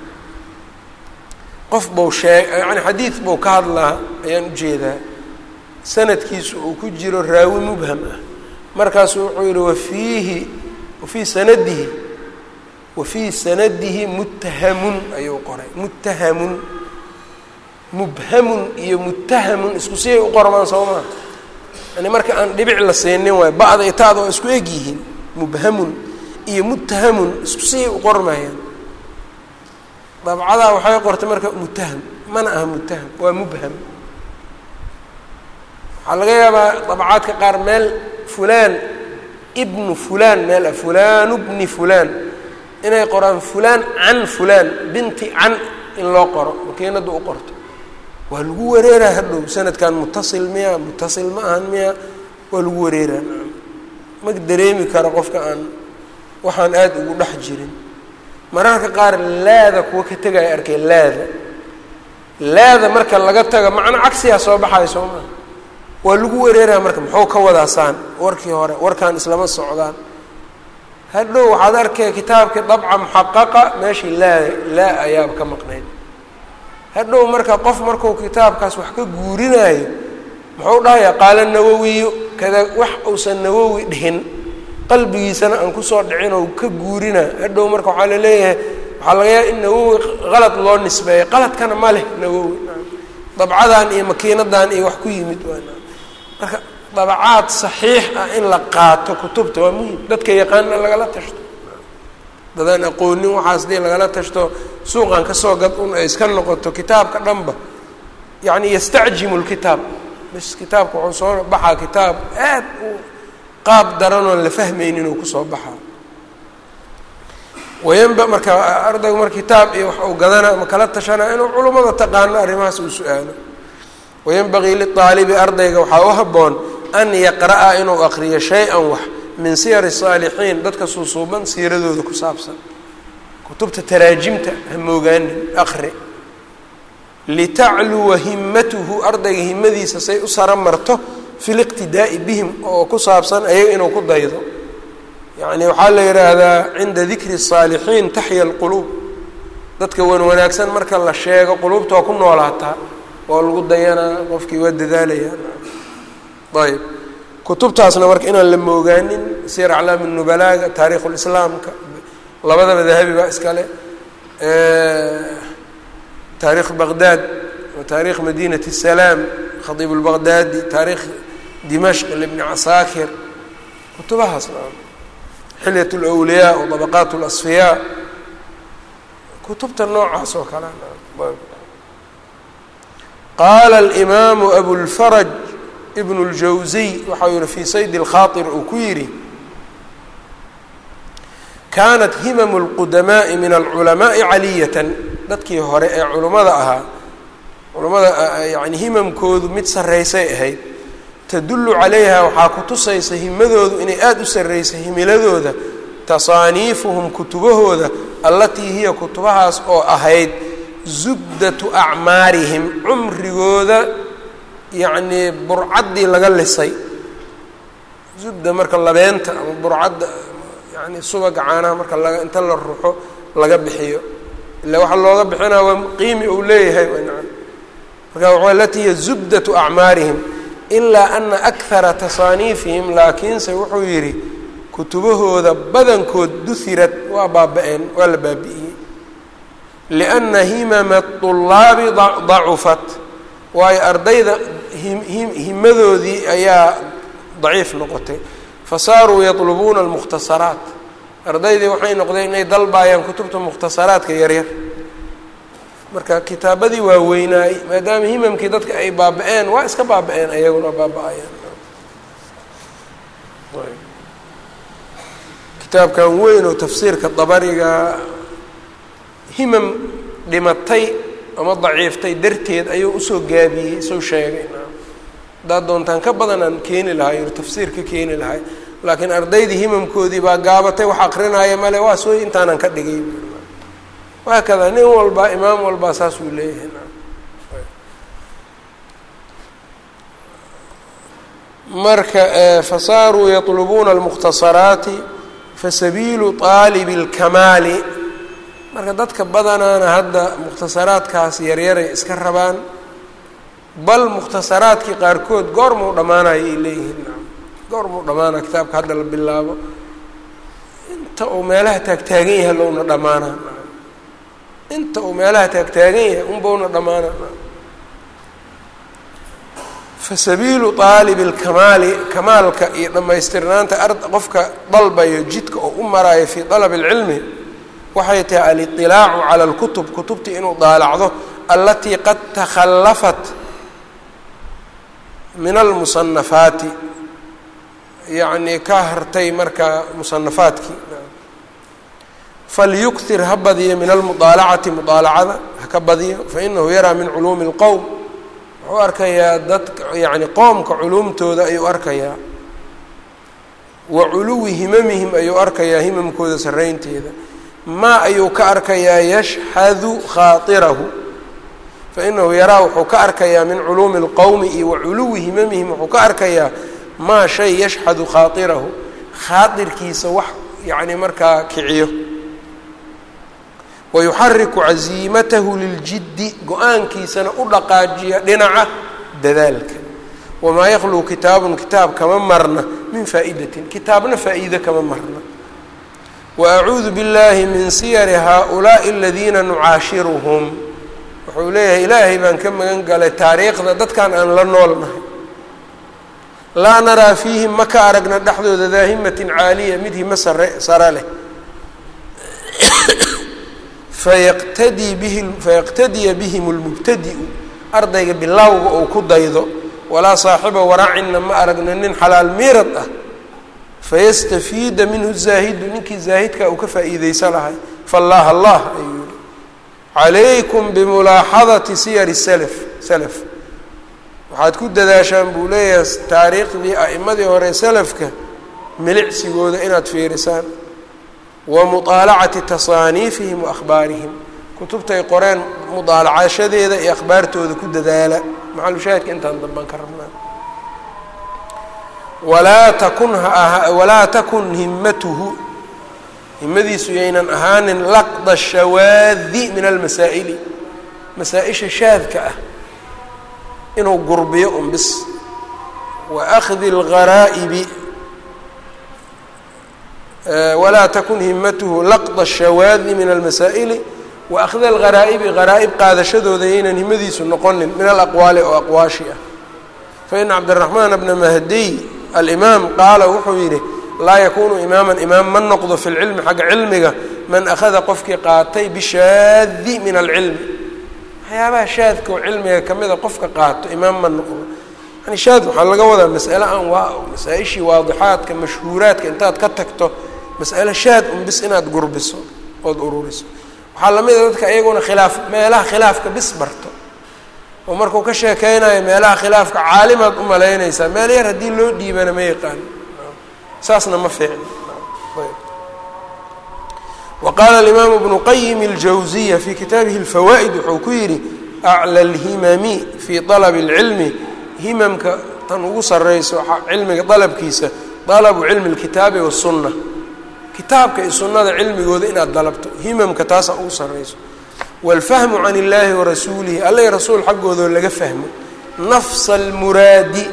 qof bau sheeg yani xadiid buu ka hadlaa ayaan ujeedaa sanadkiisu uu ku jiro raawi mubham ah markaasu wuxuu yihi wafiihi wafii sanadihi wafii sanadihi muttahamun ayuu qoray muttahamun mubhamun iyo muttahamun isku siyay u qormaan soo maa yani marka aan dhibic la siinin waay ba'da itaada oo isku eg yihiin mubhamun iyo muttahamun isku siyay u qormayaan dabcadaa waxay qortay marka muttaham mana aha muttaham waa mubham waxaa laga yaabaa dabcaadka qaar meel fulaan ibnu fulaan meel ah fulaanu bni fulaan inay qoraan fulaan can fulaan binti can in loo qoro makiinadda u qorto waa lagu wareeraa hadhow sanadkan mutasil miya mutasil ma ahan miya waa lagu wareeraa ma dareemi karo qofka aan waxaan aada ugu dhex jirin mararka qaar laada kuwa ka tegaya arkay laada laada marka laga tago macno cagsiyaa soo baxayo soo maa waa lagu wereeraya marka muxuu ka wadaasaan warkii hore warkaan islama socdaan hadhow waxaad arkay kitaabkii dabca muxaqaqa meeshii laa laa ayaaba ka maqnayd hadhow marka qof markuu kitaabkaas wax ka guurinaayo muxuu dhahayaa qaala nawowiyo kada wax uusan nawowi dhihin qalbigiisana aan kusoo dhicin oo ka guurina hadhow marka waxaa la leeyahay waxaa laga yaaba in nawowi qalad loo nisbeeyo qaladkana ma leh nawowi dabcadan iyo makiinadan iyo wax ku yimid waana marka dabacaad saxiix ah in la qaato kutubta waa muhim dadka yaqaana lagala tashto dadaan aqoonin waxaas dii lagala tashto suuqan kasoo gad un ay iska noqoto kitaabka dhanba yani yastacjimu lkitaab bas kitaabka wuxuu soo baxaa kitaab aad u qaab daran oon la fahmaynin uu kusoo baxaa wayanba marka ardaygu marka kitaab iyo wax uu gadana ama kala tashana inuu culummada taqaano arrimahaas uu su-aalo wayanbagii liaalibi ardayga waxaa u habboon an yaqra'a inuu aqriyo shay-an wax min siyar saalixiin dadka suusuuban siiradooda ku saabsan kutubta taraajimta ha moogaanin aqri litacluwa himatuhu ardayga himadiisa say u sara marto fi liqtidaa'i bihim oo ku saabsan ayaga inuu ku daydo yacni waxaa la yidhaahdaa cinda dikri الsaalixiin taxya alquluub dadka wan wanaagsan marka la sheego quluubta waa ku noolaataa waa lagu dayanaa qofkii waa dadaalayaa ayb kutubtaasna marka inaan la moogaanin sir aclaam الnubalaaga taarikhu lislaamka labadaba dahabi baa iskale taarikh baqdaad taarikh madinat الsalaam khadiib اlbaqdaadi taarikh dimashq libni casaakir kutubahaas xilyat اlawliyaa وطabaqaat اlasfiyaa kutubta noocaas oo kale qaala اlimaamu abulfaraj ibn اljawsiy waxau yihi fii sayd اlkhaaطir uu ku yidhi kaanat himamu اlqudamaaءi min alculamaaءi caliyatan dadkii hore ee culummada ahaa culummada yani himamkoodu mid sarraysay ahayd tadullu calayha waxaa ku tusaysa himadoodu inay aada u sarraysay himiladooda tasaaniifuhum kutubahooda allatii hiya kutubahaas oo ahayd zubdatu acmaarihim cumrigooda yacnii burcaddii laga lisay zubda marka labeenta ama burcadda yani subaga caanaha marka laga inta la ruxo laga bixiyo ila waxaa looga bixinaa waa qiimi uu leeyahay nacam marka waa alatii hiya zubdatu acmaarihim ilaa ana akara tasaaniifihim laakiinse wuxuu yidhi kutubahooda badankood duhirad waa baaba-een waa la baabi'iyey lianna himama طulaabi dacufat waayo ardayda himadoodii ayaa daciif noqotay fasaaruu yatlubuuna almukhtasaraat ardaydii waxay noqdeen inay dalbaayaan kutubta mukhtasaraadka yaryar marka kitaabadii waa weynaay maadaama himamkii dadka ay baaba-een waa iska baaba-een ayaguna baaba-ayaan kitaabkan weyn oo tafsiirka dabariga himam dhimatay ama daciiftay darteed ayuu usoo gaabiyey soo sheegay haddaad doontaan ka badan aan keeni lahay o tafsiir ka keeni lahay laakiin ardaydii himamkoodii baa gaabatay wax aqrinaya male waa soo intaanan ka dhigay waa kada nin walba imaam walbaa saas uu leeyahay marka fasaaruu yatlubuuna almukhtasaraati fasabiilu طaalibi اlkamaali marka dadka badanaana hadda mukhtasaraadkaas yaryaray iska rabaan bal mukhtasaraadkii qaarkood goormuu dhammaanayo ay leeyihiin goormuu dhammaanaya kitaabka hadda la bilaabo inta uu meelaha taagtaagan yahay louna dhammaana inta uu meelaha taagtaagan yahay unbauna dhammaana fasabiilu طaalibi اlkamaali kamaalka iyo dhammaystirnaanta ard qofka dalbayo jidka oo u maraayo fii طalabi اlcilmi waxay tahay aliطilaacu calى اlkutub kutubtii inuu daalacdo alatii qad takhallafat min almusanafaati yacnii ka hartay marka musanafaadkii falyuktir ha badiyo min almudaalacati mudaalacada ha ka badiyo fainahu yaraa min culuumi اlqowm wuxuu arkayaa dadka yani qoomka culuumtooda ayuu arkayaa wa culuwi himamihim ayuu arkayaa himamkooda sarraynteeda maa ayuu ka arkayaa yashhadu khaatirahu fainahu yaraa wuxuu ka arkayaa min culuumi اlqowmi iyo wa culuwi himamihim wuxuu ka arkayaa maa shay yashhadu khaatirahu khaatirkiisa wax yacni markaa kiciyo wayuxariku caziimatahu liljiddi go-aankiisana u dhaqaajiya dhinaca dadaalka wamaa yakluu kitaabun kitaab kama marna min faa'idatin kitaabna faa'iide kama marna waacuudu biاllahi min siyari haaulaaءi aladiina nucaashiruhum wuxuu leeyahay ilaahay baan ka magan galay taariikhda dadkan aan la nool nahay laa naraa fiihim ma ka aragna dhexdooda daahimatin caaliya mid himo sare sare leh fayaqtadii bihi fayaqtadiya bihim lmubtadi'u ardayga bilowga uu ku daydo walaa saaxiba waracinna ma aragna nin xalaal miirad ah fayastafiida minhu zaahidu ninkii zaahidka uu ka faa'iideysa lahay fallaah allah ayuu yihi calaykum bimulaaxadati siyari salaf salaf waxaad ku dadaashaan buu leeyahay taariikhdii a'imadii hore salafka milicsigooda inaad fiirisaan wa muطaalacati tasaaniifihim wa akhbaarihim kutubtay qoreen mudaalacashadeeda iyo akhbaartooda ku dadaala maxalushaahidka intaan damban ka rabnaa walaa takun ha walaa takun himmatuhu himadiisu yaynan ahaanin laqda shawaadi min almasaa'ili masaa-isha shaadka ah inuu gurbiyo un bis wa akhdi اlgaraa'ibi walaa takun himatuhu laqda الshawaadi min almasaa'ili wa akhda algaraa'ibi garaa'ib qaadashadooda yaynan himadiisu noqonin min alaqwaali oo aqwaashi ah faina cabdالraxmaan bna mahdiy alimaam qaala wuxuu yidhi laa yakunu imaaman imaam ma noqdo fi lcilmi xagga cilmiga man akhada qofkii qaatay bishaadi min alcilmi waxyaabaha shaadka oo cilmiga kamida qofka qaato imaam ma noqdo yani shaad waxaa laga wadaa mas'ale aan waa masaa-ishii waadixaadka mashhuuraadka intaad ka tagto mas'ale shaad un bis inaad gurbiso ood ururiso waxaa lamid a dadka iyaguna khilaaf meelaha khilaafka bis barto oo markuu ka sheekeynayo meelaha khilaafka caalimaad u malaynaysaa meel yar haddii loo dhiibana ma yaqaan saasna ma fiicno waqaala alimaamu bnu qayim اljawziya fii kitaabihi اlfawaa'id wuxuu ku yidhi aclى اlhimami fii طalabi اlcilmi himamka tan ugu sarreyso cilmiga dalabkiisa dalabu cilmi اlkitaabi waالsunna kitaabka iyo sunnada cilmigooda inaad dalabto himamka taasa ugu sarreyso wاlfahmu can اllahi warasuulihi alla i rasuul xaggoodoo laga fahmo nafsa اlmuraadi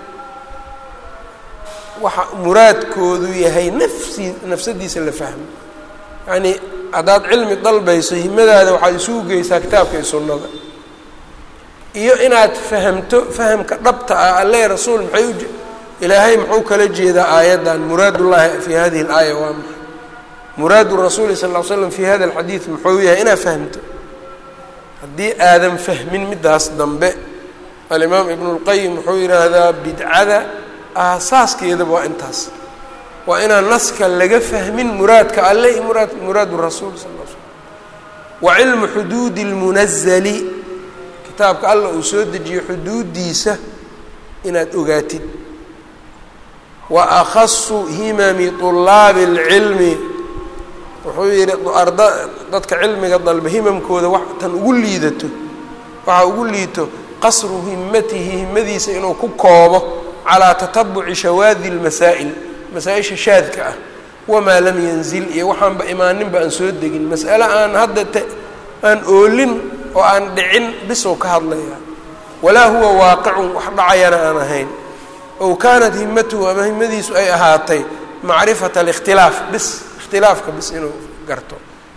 waxa muraadkoodu yahay nafsi nafsadiisa la fahmo yacni haddaad cilmi dalbayso himadaada waxaad isugu geysaa kitaabka iyo sunnada iyo inaad fahamto fahamka dhabta ah alle rasuul maxay u ilaahay muxuu kala jeedaa aayaddan muraadullahi fi hadihi اlaaya waa maxay muraadu rasuuli sal ll slam fi hada alxadiid muxuu yahay inaad fahamto haddii aadan fahmin middaas dambe alimaam ibnu اlqayim wuxuu yidhaahdaa bidcada aasaaskeedaba waa intaas waa inaan naska laga fahmin muraadka alle iyo muraad muraadu rasuul sal l slam wa cilmu xuduudi اlmunazali kitaabka alla uu soo dejiyo xuduuddiisa inaad ogaatid wa akhasu himami طulaabi اlcilmi wuxuu yidhi arda dadka cilmiga dalba himamkooda wax tan ugu liidato waxa ugu liito qasru himatihi himadiisa inuu ku koobo calىa tatabuci shawaadi اlmasaa'il masaa-isha shaadka ah wamaa lam yanzil iyo waxaanba imaaninba aan soo degin mas'ale aan hadda t aan oolin oo aan dhicin bisoo ka hadlaya walaa huwa waaqicun wax dhacayana aan ahayn ow kaanat himatuhu ama himadiisu ay ahaatay macrifata alikhtilaaf bis ikhtilaafka bis inuu garto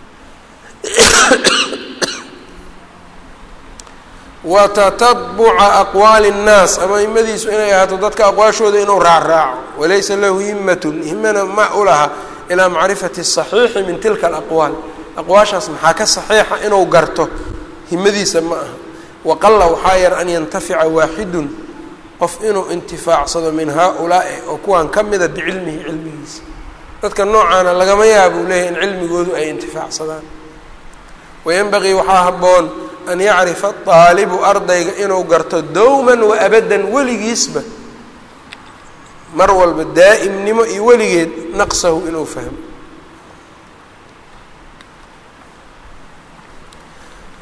wa tatabuca aqwaali الnaas ama himadiisu inay ahaato dadka aqwaashooda inuu raacraaco walaysa lahu himatun himana ma u laha ilaa macrifati الصaxiixi min tilka alaqwaal aqwaashaas maxaa ka saxiixa inuu garto himadiisa ma aha waqalla waxaa yar an yantafica waaxidun qof inuu intifaacsado min haaulaa'i oo kuwaan ka mida bicilmihi cilmigiisa dadka noocaana lagama yaabuu leeyahy in cilmigoodu ay intifaacsadaan wayanbagii waxaa habboon an yacrifa aalibu ardayga inuu garto dowman wa abadan weligiisba mar walba daa'imnimo iyo weligeed naqsahu inuu fahmo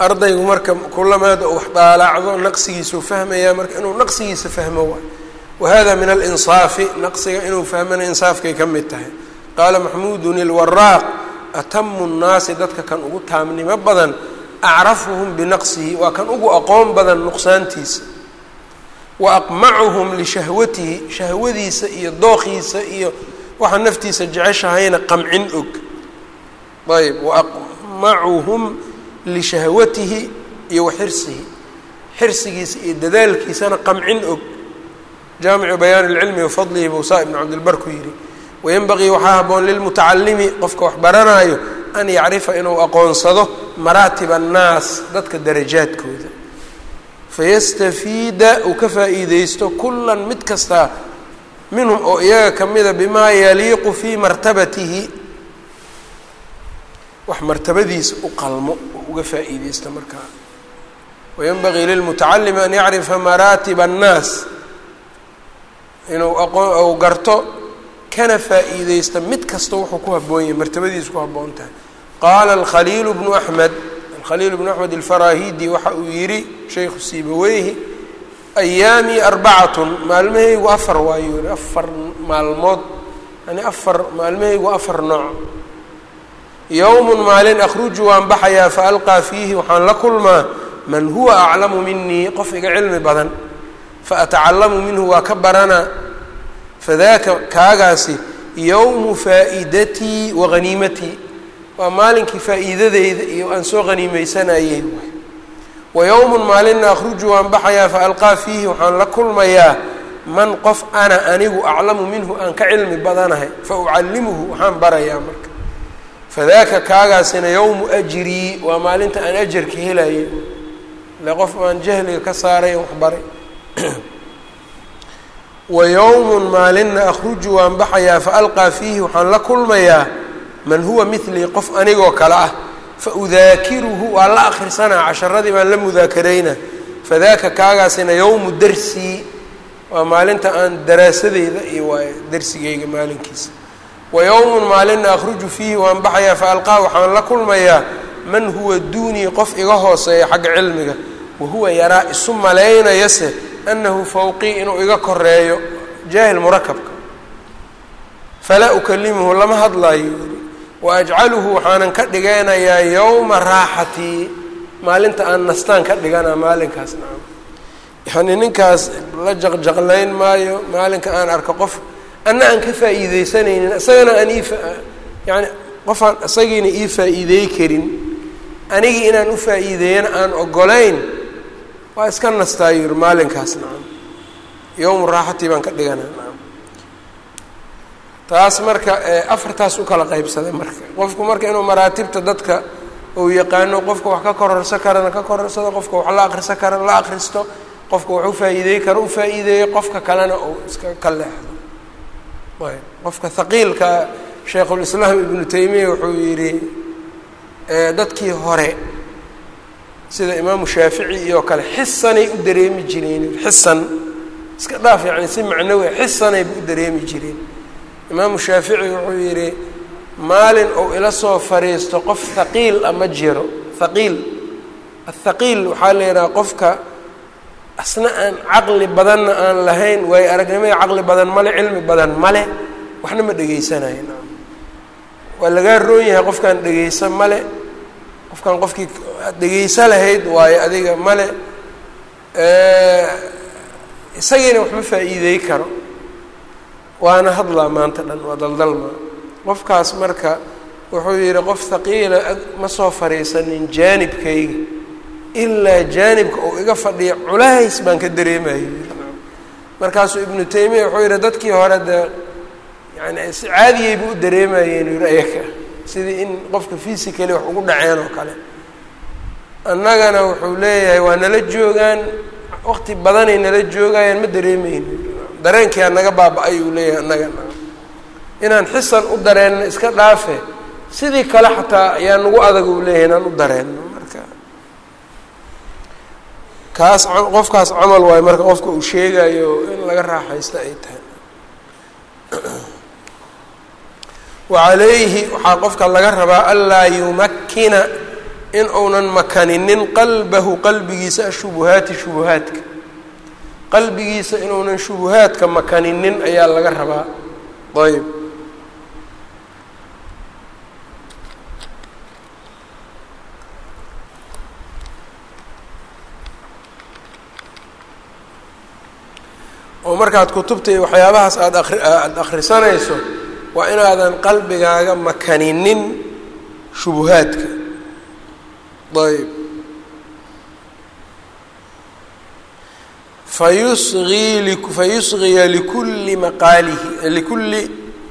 ardaygu marka kulamaada wax daalacdo naqsigiisuu fahmayaa marka inuu naqsigiisa fahmo waay wahada min alinsaafi naqsiga inuu fahmana insaafkay ka mid tahay qaala maxmuudun ilwaraaq atamu nnaasi dadka kan ugu taamnimo badan acrafuhum binaqsihi waa kan ugu aqoon badan nuqsaantiisa wa aqmacuhum lishahwatihi shahwadiisa iyo dooqiisa iyo waxa naftiisa jeceshahayna qamcin og ayb wa aqmacuhum lishahwatihi iyo wa xirsihi xirsigiisa iyo dadaalkiisana qamcin og jaamicu bayaan ilcilmi wafadlihi buusaa ibnu cabdilbar ku yidhi wayanbagii waxaa haboon lilmutacalimi qofka wax baranaayo an yacrifa inuu aqoonsado maraatib annaas dadka darajaadkooda fayastafiida uu ka faa'iideysto kullan mid kastaa minhum oo iyaga ka mida bimaa yaliiqu fii martabatihi wax martabadiisa u qalmo oo uga faa'iideysta markaa wayanbagii lilmutacalimi an yacrifa maraatiba annaas inuu aqoon ou garto kana faa'iideysta mid kasta wuxuu ku habboon yahay martabadiisu ku habboon tahay qaala alkhaliil bnu axmed alkhaliil bnu axmed alfarahidi waxa uu yidhi shaykhu siibaweyhi ayaamii arbacatun maalmahaygu afar waayu yidhi afar maalmood yani afar maalmahaygu afar nooc yowmun maalin akhruju waan baxayaa fa alqaa fiihi waxaan la kulmaa man huwa aclamu minii qof iga cilmi badan fa atacallamu minhu waa ka baranaa fadaaka kaagaasi yowmu faa'idatii wa haniimatii waa maalinkii faa'iidadeyda iyo aan soo haniimeysanayey wa yowmun maalinna akhruju waan baxayaa fa alqaa fiihi waxaan la kulmayaa man qof ana anigu aclamu minhu aan ka cilmi badanahay fa ucallimuhu waxaan barayaa marka fadaaka kaagaasina yowmu ajrii waa maalinta aan ajarka helayay ile qof aan jahliga ka saaray wax baray wa yowmun maalinna akhruju waan baxayaa fa alqaa fiihi waxaan la kulmayaa man huwa midlii qof anigoo kale ah fa udaakiruhu waa la akhrisanaa casharadii baan la mudaakaraynaa fadaaka kaagaasina yowmu darsii waa maalinta aan daraasadeyda iyo waa darsigeyga maalinkiisa wa yowmun maalinna akhruju fiihi waan baxayaa fa alqaa waxaan la kulmayaa man huwa duunii qof iga hooseeya xagga cilmiga wahuwa yaraa isu malaynayase anahu fawqii inuu iga koreeyo jaahil murakabka falaa ukalimuhu lama hadlaayo wa ajcaluhu waxaanan ka dhiganayaa yowma raaxatii maalinta aan nastaan ka dhiganaa maalinkaas nacam yani ninkaas la jaqjaqlayn maayo maalinka aan arko qof anna aan ka faa'iideysanaynin isagana aan ii yani qofaan isagiina ii faa'iideey karin anigii inaan u faa'iideeyana aan ogolayn waa iska nastaayo yiri maalinkaas nacam yowmu raaxatii baan ka dhiganaa nacam taas marka afartaas u kala qaybsaday marka qofku marka inuu maraatibta dadka uu yaqaano qofka wax ka kororsan karana ka kororsado qofka wax la akhrisan karana la akhristo qofka wax u faa'iideey karo u faa'iideeyo qofka kalena uu iska ka leexdo ayb qofka haqiilka shaykhulislaam ibnu taymiya wuxuu yidhi dadkii hore sida imaamu shaafici iyo kale xisanay u dareemi jireen xisan iska dhaaf yani si macnawi xisanay u dareemi jireen imaamu shaafici wuxuu yidhi maalin ou ila soo fariisto qof haqiil a ma jiro haqiil athaqiil waxaa la yidhaha qofka asna aan caqli badanna aan lahayn waayo aragnimada caqli badan male cilmi badan male waxna ma dhegaysanayo waa lagaa roon yahay qofkaan dhegaysa male qofkaan qofkii aad dhegaysa lahayd waayo adiga male isagiina wax ma faa'iideey karo waana hadlaa maanta dhan waa daldalma qofkaas marka wuxuu yidhi qof haqiila ma soo fariisanin jaanibkayga ilaa jaanibka uu iga fadhiya culays baan ka dareemayay markaasuu ibnu taymiya wuxuu yidhi dadkii hore dee yani si caadiyayba u dareemayeen yidhi ayaka sidii in qofka physically wax ugu dhaceen oo kale annagana wuxuu leeyahay waa nala joogaan waqti badanay nala joogayaan ma dareemayn dareenkii anaga baaba-ay uu leeyahay annagana inaan xisan u dareenno iska dhaafe sidii kale xataa ayaa nagu adag uu leeyahay inaan u dareenno marka kaas qofkaas camal waayo marka qofka uu sheegayo in laga raaxaysto ay tahay wacalayhi waxaa qofka laga rabaa anlaa yumakkina in uunan makaninin qalbahu qalbigiisa ashubuhaati shubuhaadka qalbigiisa inuunan shubuhaadka makaninin ayaa laga rabaa. ayb oo markaad kutubta iyo waxyaabahaas aada akri aada akhrisanayso waa inaadan qalbigaaga makaninin shubuhaadka. ayb fayusgii fayusgiya likulli maqaalihi likulli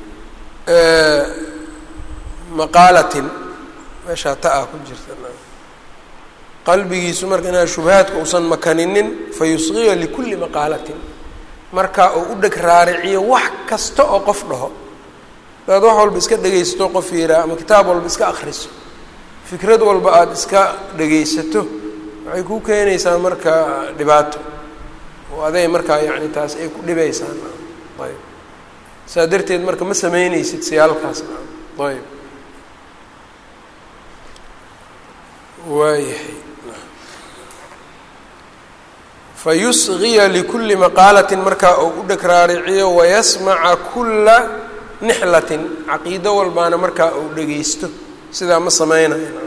maqaalatin meeshaa ta-a ku jirta qalbigiisu marka inaan shubuhaadka uusan makaninin fayusgiya likulli maqaalatin marka uu u dheg raariciyo wax kasta oo qof dhaho daad wax walba iska dhegaysato qof yiraa ama kitaab walba iska akriso fikrad walba aada iska dhegaysato waxay ku keenaysaa marka dhibaato oo aday markaa yacni taas ay ku dhibaysaan. ayb saa darteed marka ma sameynaysid siyaalkaas. ayb waayahay fayusgiya likulli maqaalatin markaa uu u dheg raariciyo wayasmaca kulla nixlatin caqiido walbaana markaa uu dhegaysto sidaa ma sameynayo.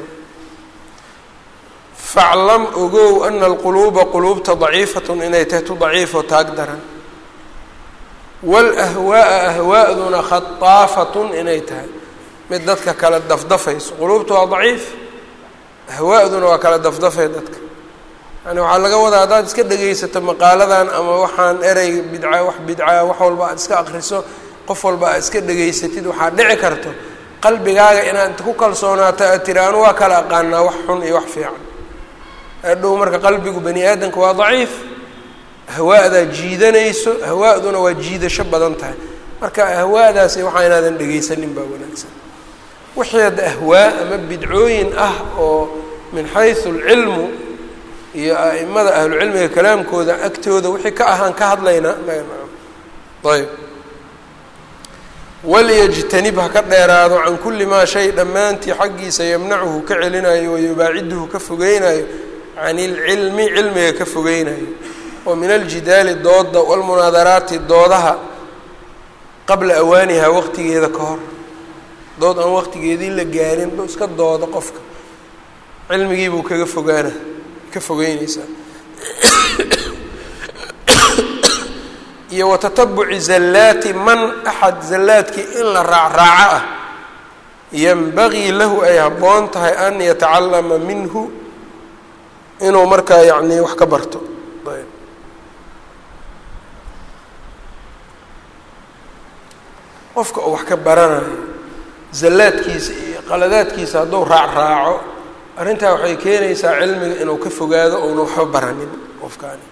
faclam ogow ana alquluuba quluubta daciifatun inay tahay tu daciifo taag daran waalahwaa'a ahwaa'duna khataafatun inay tahay mid dadka kala dafdafayso. quluubta waa daciif, ahwaa'duna waa kala dafdafay dadka. yani waxaa laga wadaa haddaad iska dhegaysato maqaaladan ama waxaan erey bidca wax bidcaa wax walba aad iska akriso qof walba aad iska dhegaysatid waxaa dhici karto qalbigaaga inaad inta ku kalsoonaato aad tiri anu waa kala aqaanaa wax xun iyo wax fiican. adhow marka qalbigu bani aadamka waa daciif, ahwaa'daa jiidanayso, ahwaa'duna waa jiidasho badan tahay. marka ahwaa'daasi waxaa inaadan dhegaysanin baa wanaagsan. wixii hadda ahwaa ama bidcooyin ah oo min xaysu alcilmu iyo a'imada ahlucilmiga kalaamkooda agtooda wixii ka ahaan ka hadlaynaa. ayb walyajtanib ha ka dheeraado can kulli maa shay dhammaantii xaggiisa yamnacuhu ka celinayo wayubaaciduhu ka fogeynayo can ilcilmi cilmiga ka fogeynayo oo min aljidaali dooda walmunaadaraati doodaha qabla awaanihaa waqtigeeda ka hor. dood aan waqtigeedii la gaarin ba iska doodo qofka cilmigiibuu kaga fogaana ka fogeynaysaa. iyo watatabuci zallaati man axad zallaadkii in la raacraaco ah yanbagii lahu ay habboon tahay an yatacallama minhu inuu markaa yacni wax ka barto. ayb qofka uu wax ka baranayo zallaadkiisa iyo qaladaadkiisa hadduu raacraaco arrintaa waxay keenaysaa cilmiga inuu ka fogaado ouna waxba baranin qofkaani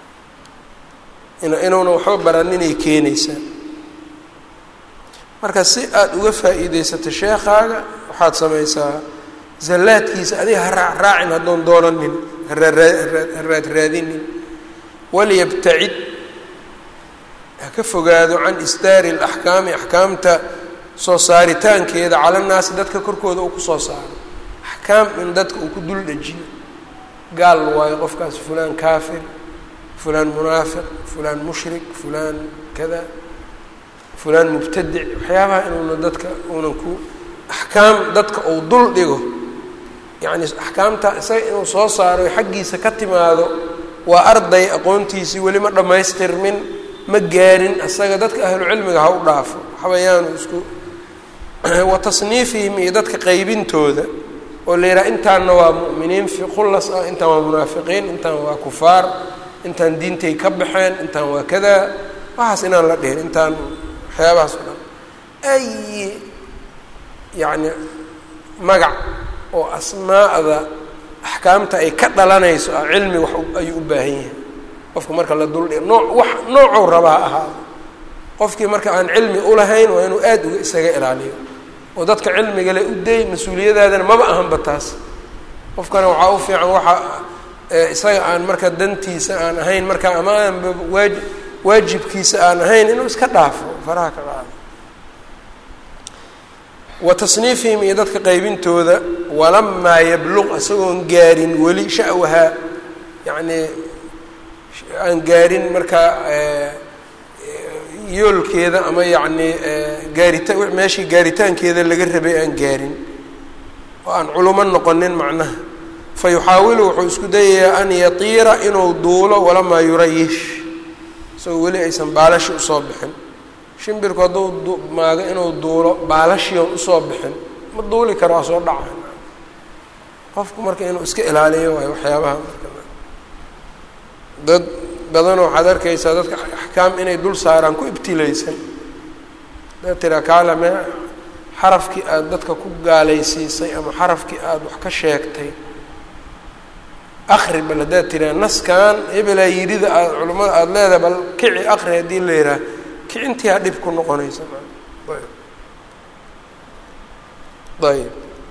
inuuna waxba baraninay keenaysaa. marka si aada uga faa'iidaysato sheekaaga waxaad samaysaa zallaadkiisa adiga ha raacraacin haddoon doonanin haraad raadinin. walyabtacid ha ka fogaado can isdaari alaxkaami axkaamta soo saaritaankeeda cala nnaasi dadka korkooda uu kusoo saaro. axkaam in dadka uu ku dul dhejiyo gaal waayo qofkaas fulaan kaafir fulaan munaafiq fulaan mushrik fulaan kada fulaan mubtadic waxyaabaha inuuna dadka uunan ku axkaam dadka uu dul dhigo yacni axkaamta isaga inuu soo saaro xaggiisa ka timaado waa arday aqoontiisii weli ma dhammaystirmin ma gaarin isaga dadka ahlucilmiga ha u dhaafo waxabayaanu isku wa tasniifihim iyo dadka qaybintooda oo la yidhaha intaanna waa mu'miniin fi khullas ah intaan waa munaafiqiin intaan waa kufaar intaan diintay ka baxeen intaan waa kadaa waxaas inaan la dhihin intaan waxyaabahaas o dhan ay yacni magac oo asmaa'da axkaamta ay ka dhalanayso ah cilmi wax ayuu u baahan yahay qofka marka la dul dhigo nooc wax noocuu rabaa ahaado qofkii marka aan cilmi ulahayn waa inuu aada uga isaga ilaaliyo oo dadka cilmiga le u day mas-uuliyadaadana maba ahanba taas qofkana waxaa u fiican waxa isaga aan marka dantiisa aan ahayn marka ama aanba waaji waajibkiisa aan ahayn inuu iska dhaafo faraha ka qaado. wa tasniifihim iyo dadka qaybintooda walamaa yabluq isagoon gaarin weli sha'wahaa yacnii aan gaarin markaa yoolkeeda ama yacnii gaarita meeshii gaaritaankeeda laga rabay aan gaarin oo aan culumo noqonin macnaha fa yuxaawilu wuxuu isku dayayaa an yatiira inuu duulo walamaa yurayish isagoo weli aysan baalashi usoo bixin shimbirku hadduu maago inuu duulo baalashiion usoo bixin ma duuli karo waa soo dhaca qofku marka inuu iska ilaaliyo waayo waxyaabaha dad badan waxaad arkaysaa dadka axkaam inay dul saaraan ku ibtilaysan dad tiraa kaalame xarafkii aada dadka ku gaalaysiisay ama xarafkii aada wax ka sheegtay akri bal haddaad tiraa naskan hebelaa yidhida aad culimmada aada leedahay bal kici akri haddii la yidhaah kicintiyaa dhib ku noqonaysa ayb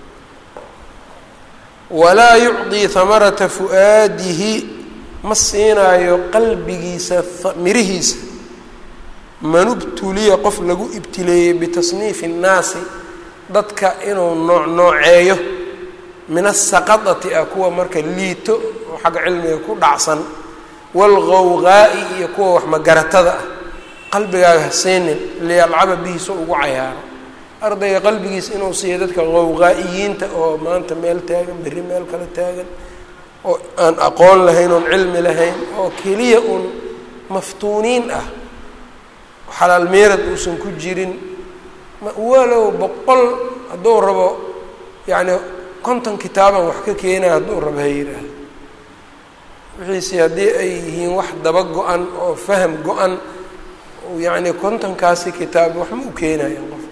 walaa yucdii hamarata fu'aadihi ma siinaayo qalbigiisa mirihiisa man ubtuliya qof lagu ibtileeyey bitasniifi الnaasi dadka inuu nooc nooceeyo min asaqadati ah kuwa marka liito oo xagga cilmiga ku dhacsan waalgawgaa'i iyo kuwa wax magaratada ah qalbigaaga ha siinin liyalcaba bihiisa ugu cayaaro ardayga qalbigiisa inuu siiyo dadka gawgaa'iyiinta oo maanta meel taagan berri meel kale taagan oo aan aqoon lahayn oon cilmi lahayn oo keliya uun maftuuniin ah xalaal meerad uusan ku jirin walow boqol hadduu rabo yacni konton kitaaban wax ka keenaya hadduu rabo ha yidhaahdo wixiisi haddii ay yihiin wax daba go-an oo faham go-an yacni kontonkaasi kitaab wax ma u keenayan qof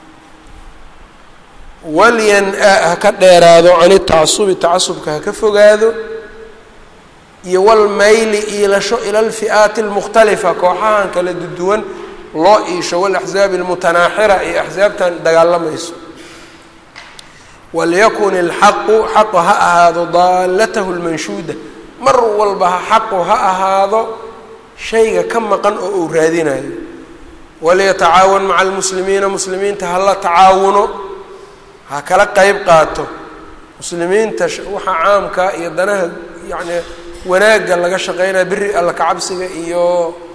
walyan-a ha ka dheeraado cani tacasubi tacasubka ha ka fogaado iyo walmayli iilasho ila alfi'aati almukhtalifa kooxahan kala duwan loo iisho walaxzaabi almutanaaxira iyo axsaabtan dagaalamayso walyakun ilxaqu xaqu ha ahaado daalatahu lmanshuuda mar walba ha xaqu ha ahaado shayga ka maqan oo uu raadinayo waliyatacaawan maca almuslimiina muslimiinta hala tacaawuno ha kala qeyb qaato muslimiinta waxa caamka iyo danaha yacni wanaagga laga shaqeynaya beri alla kacabsiga iyo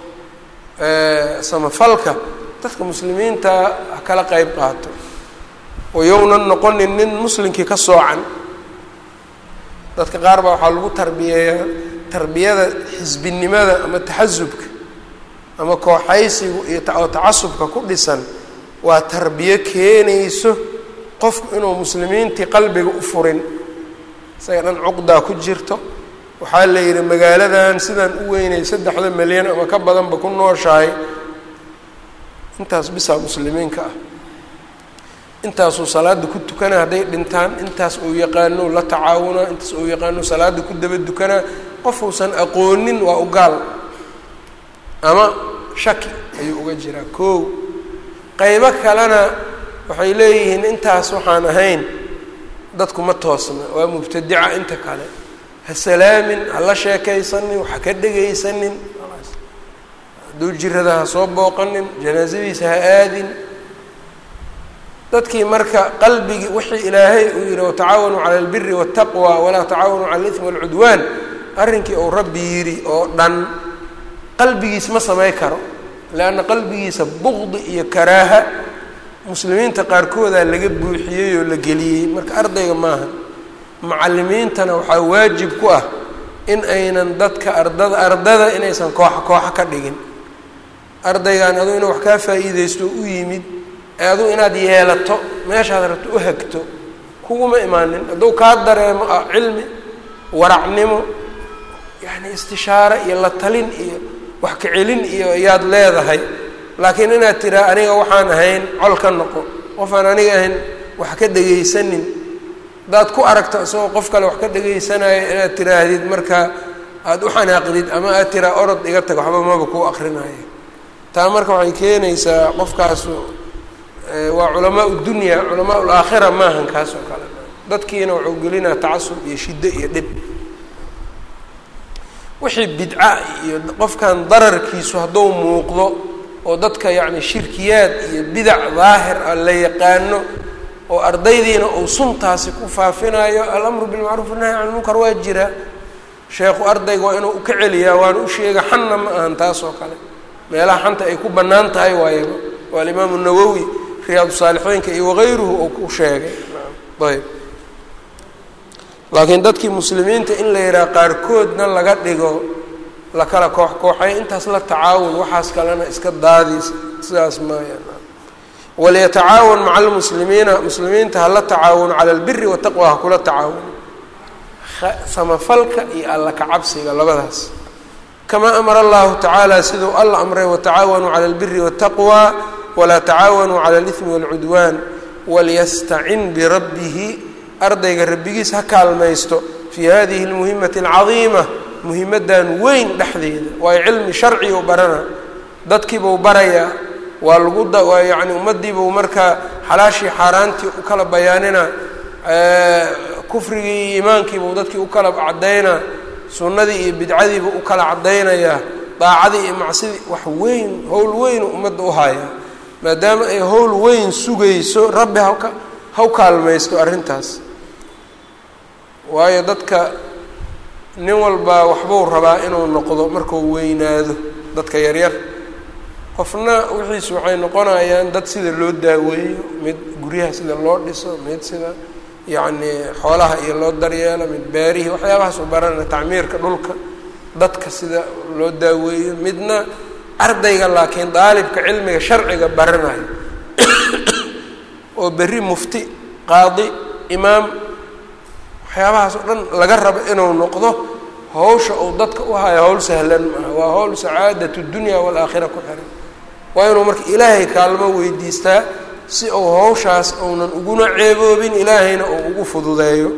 samafalka dadka muslimiinta ha kala qeyb qaato oo yownan noqonin nin muslimkii ka soocan dadka qaar baa waxaa lagu tarbiyeeyaa tarbiyada xisbinimada ama taxasubka ama kooxaysigu iyo oo tacasubka ku dhisan waa tarbiyo keenayso qofku inuu muslimiintii qalbiga u furin isaga dhan cuqdaa ku jirto waxaa la yidhi magaaladan sidaan u weynay saddexda milyan ama ka badanba ku nooshahay intaas bisaa muslimiinka ah intaasuu salaada ku tukanaa hadday dhintaan intaas uu yaqaano la tacaawunaa intaas uu yaqaano salaada ku daba dukanaa qof uusan aqoonin waa u gaal ama shaki ayuu uga jiraa koow qaybo kalena waxay leeyihiin intaas waxaan ahayn dadku ma toosna waa mubtadica inta kale ha salaamin ha la sheekaysanin waxa ka dhegaysanin hadduu jirada ha soo booqanin janaasadiisa ha aadin dadkii marka qalbigii wixii ilaahay uu yihi watacaawanuu cala albiri waataqwa walaa tacaawanuu cala alismi walcudwaan arrinkii uu rabbi yidhi oo dhan qalbigiis ma samay karo leanna qalbigiisa buqdi iyo karaaha muslimiinta qaarkoodaa laga buuxiyey oo la geliyey marka ardayga maaha macallimiintana waxaa waajib ku ah in aynan dadka ardada ardada inaysan kooxa kooxa ka dhigin ardaygan aduu inuu wax kaa faa'iidaysto u yimid ee aduu inaad yeelato meeshaad rabto u hagto kuguma imaanin hadduu kaa dareemo ah cilmi waracnimo yacni istishaare iyo la talin iyo wax ka celin iyo ayaad leedahay laakiin inaad tiraa aniga waxaan ahayn col ka noqo qofaan aniga ahayn wax ka dhegaysanin haddaad ku aragto isagoo qof kale wax ka dhegaysanayo inaad tiraahdid markaa aada u xanaaqdid ama aad tiraa orod iga tag waxba maba kuu akrinayo taa marka waxay keenaysaa qofkaasu waa culamaa udunya culamaa ulaakhira maahan kaas oo kale dadkiina wuxuu gelinaa tacasub iyo shiddo iyo dhib wixii bidca iyo qofkan dararkiisu hadduu muuqdo oo dadka yacni shirkiyaad iyo bidac daahir ah la yaqaano oo ardaydiina uu suntaasi ku faafinayo al-amru bilmacruuf nahy can lmunkar waa jira sheekhu ardayga waa inuu ka celiyaa waana u sheega xanna ma ahan taas oo kale meelaha xanta ay ku bannaan tahay waayaba waa alimaamu nawowi riyaadu saalixiinka iyo wagayruhu oo ku sheegay ayb laakiin dadkii muslimiinta in la yidhaha qaarkoodna laga dhigo la kala koox kooxay intaas la tacaawun waxaas kalena iska daadis sidaas maaya waliyatacaawan maca almuslimiina muslimiinta hala tacaawun cala albiri wataqwa ha kula tacaawun samafalka iyo alla kacabsiga labadaas kamaa amara allahu tacaala siduu alla amray watacaawanuu cala albiri waataqwa walaa tacaawanuu cala alithmi waalcudwaan waliyastacin birabbihi ardayga rabbigiis ha kaalmaysto fii hadihi almuhimati alcadiima muhimadan weyn dhexdeeda waayo cilmi sharcigu barana dadkiibuu barayaa waa lagu da waa yacni ummaddiibuu markaa xalaashii xaaraantii u kala bayaanina kufrigii iyo iimaankiibuu dadkii u kala caddaynaa sunnadii iyo bidcadiibuu u kala caddaynayaa daacadii iyo macsidii wax weyn howl weyn ummadda u haya maadaama ay howl weyn sugayso rabbi haka ha u kaalmaysto arrintaas waayo dadka nin walbaa waxbuu rabaa inuu noqdo markuu weynaado dadka yaryar qofna wixiisu waxay noqonayaan dad sida loo daaweeyo mid guryaha sida loo dhiso mid sida yacni xoolaha iyo loo daryeelo mid beerihii waxyaabahaas u barana tacmiirka dhulka dadka sida loo daaweeyo midna ardayga laakiin daalibka cilmiga sharciga baranayo oo berri mufti qaadi imaam waxyaabahaas oo dhan laga rabo inuu noqdo hawsha uu dadka u hayo hawl sahlan maaha waa hawl sacaadatu dunya waalaakhira ku xiran waa inuu marka ilaahay kaalmo weydiistaa si uu hawshaas uunan uguna ceeboobin ilaahayna uu ugu fududeeyo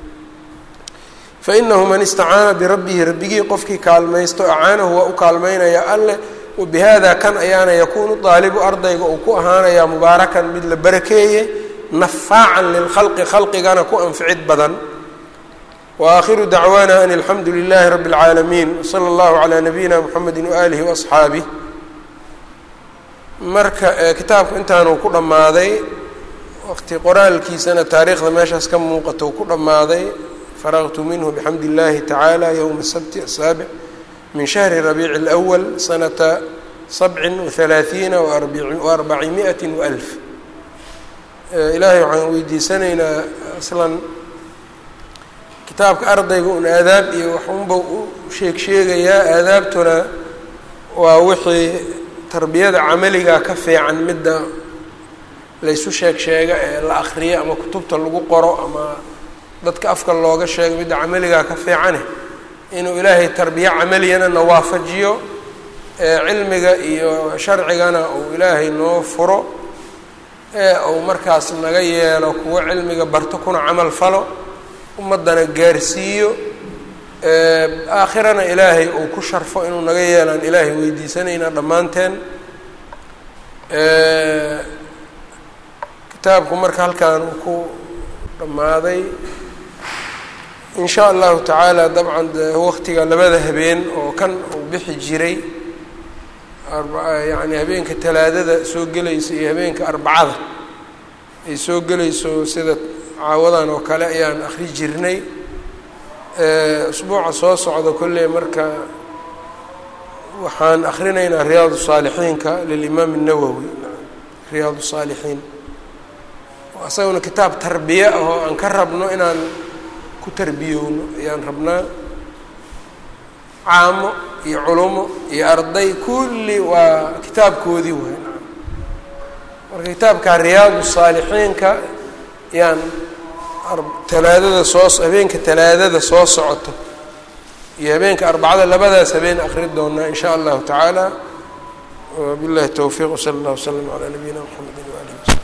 fa inahu man istacaana birabbihi rabbigii qofkii kaalmaysto acaanahu waa u kaalmaynaya alleh wabihada kan ayaana yakuunu daalibu ardayga uu ku ahaanayaa mubaarakan mid la barakeeyey nafaacan lilkhalqi khalqigana ku anficid badan waakhiru dacwaana an alxamdu lilahi rabbi اlcaalamiin wsala allahu calaa nabiyina mxamedi waaalihi waasxaabih marka kitaabku intaanu ku dhammaaday waqti qoraalkiisana taariikhda meeshaas ka muuqato ku dhammaaday faraqtu minhu bixamdi اllahi tacaala yowma sabti asaabic min shahri rabiici اlأwal sanata sabcin wahalaaثiina waarbacimiئati walf ilaahay waxaan weydiisanaynaa aslan kitaabka ardayga un aadaab iyo wax unba u sheeg sheegayaa aadaabtuna waa wixii tarbiyada camaliga ka fiican midda laysu sheeg sheega ee la akriyo ama kutubta lagu qoro ama dadka afka looga sheego midda camaligaa ka fiicane inuu ilaahay tarbiye camaliyana na waafajiyo ee cilmiga iyo sharcigana uu ilaahay noo furo ee uu markaas naga yeelo kuwo cilmiga barto kuna camal falo ummaddana gaarsiiyo aakhirana ilaahay uu ku sharfo inuu naga yeelaan ilaahay weydiisanaynaa dhammaanteen kitaabku marka halkaan uu ku dhammaaday in sha allahu tacaala dabcan de waqtiga labada habeen oo kan uu bixi jiray yani habeenka talaadada soo gelayso iyo habeenka arbacada ay soo gelayso sida caawadan oo kale ayaan akri jirnay usbuuca soo socda kolley marka waxaan akrinaynaa riyaad saalixiinka lilimaam الnawowi riyaad saalixiin isaguna kitaab tarbiye ah oo aan ka rabno inaan ku tarbiyowno ayaan rabnaa caamo iyo culumo iyo arday kulli waa kitaabkoodii waay marka kitaabka riyaad saalixiinka yaan talaadada soo habeenka talaadada soo socoto iyo habeenka arbacada labadaas habeen akri doonaa in sha allahu tacaala wabillahi towfiiq wsala allah wslam calaa nabiyina mxamedi waalihi wslam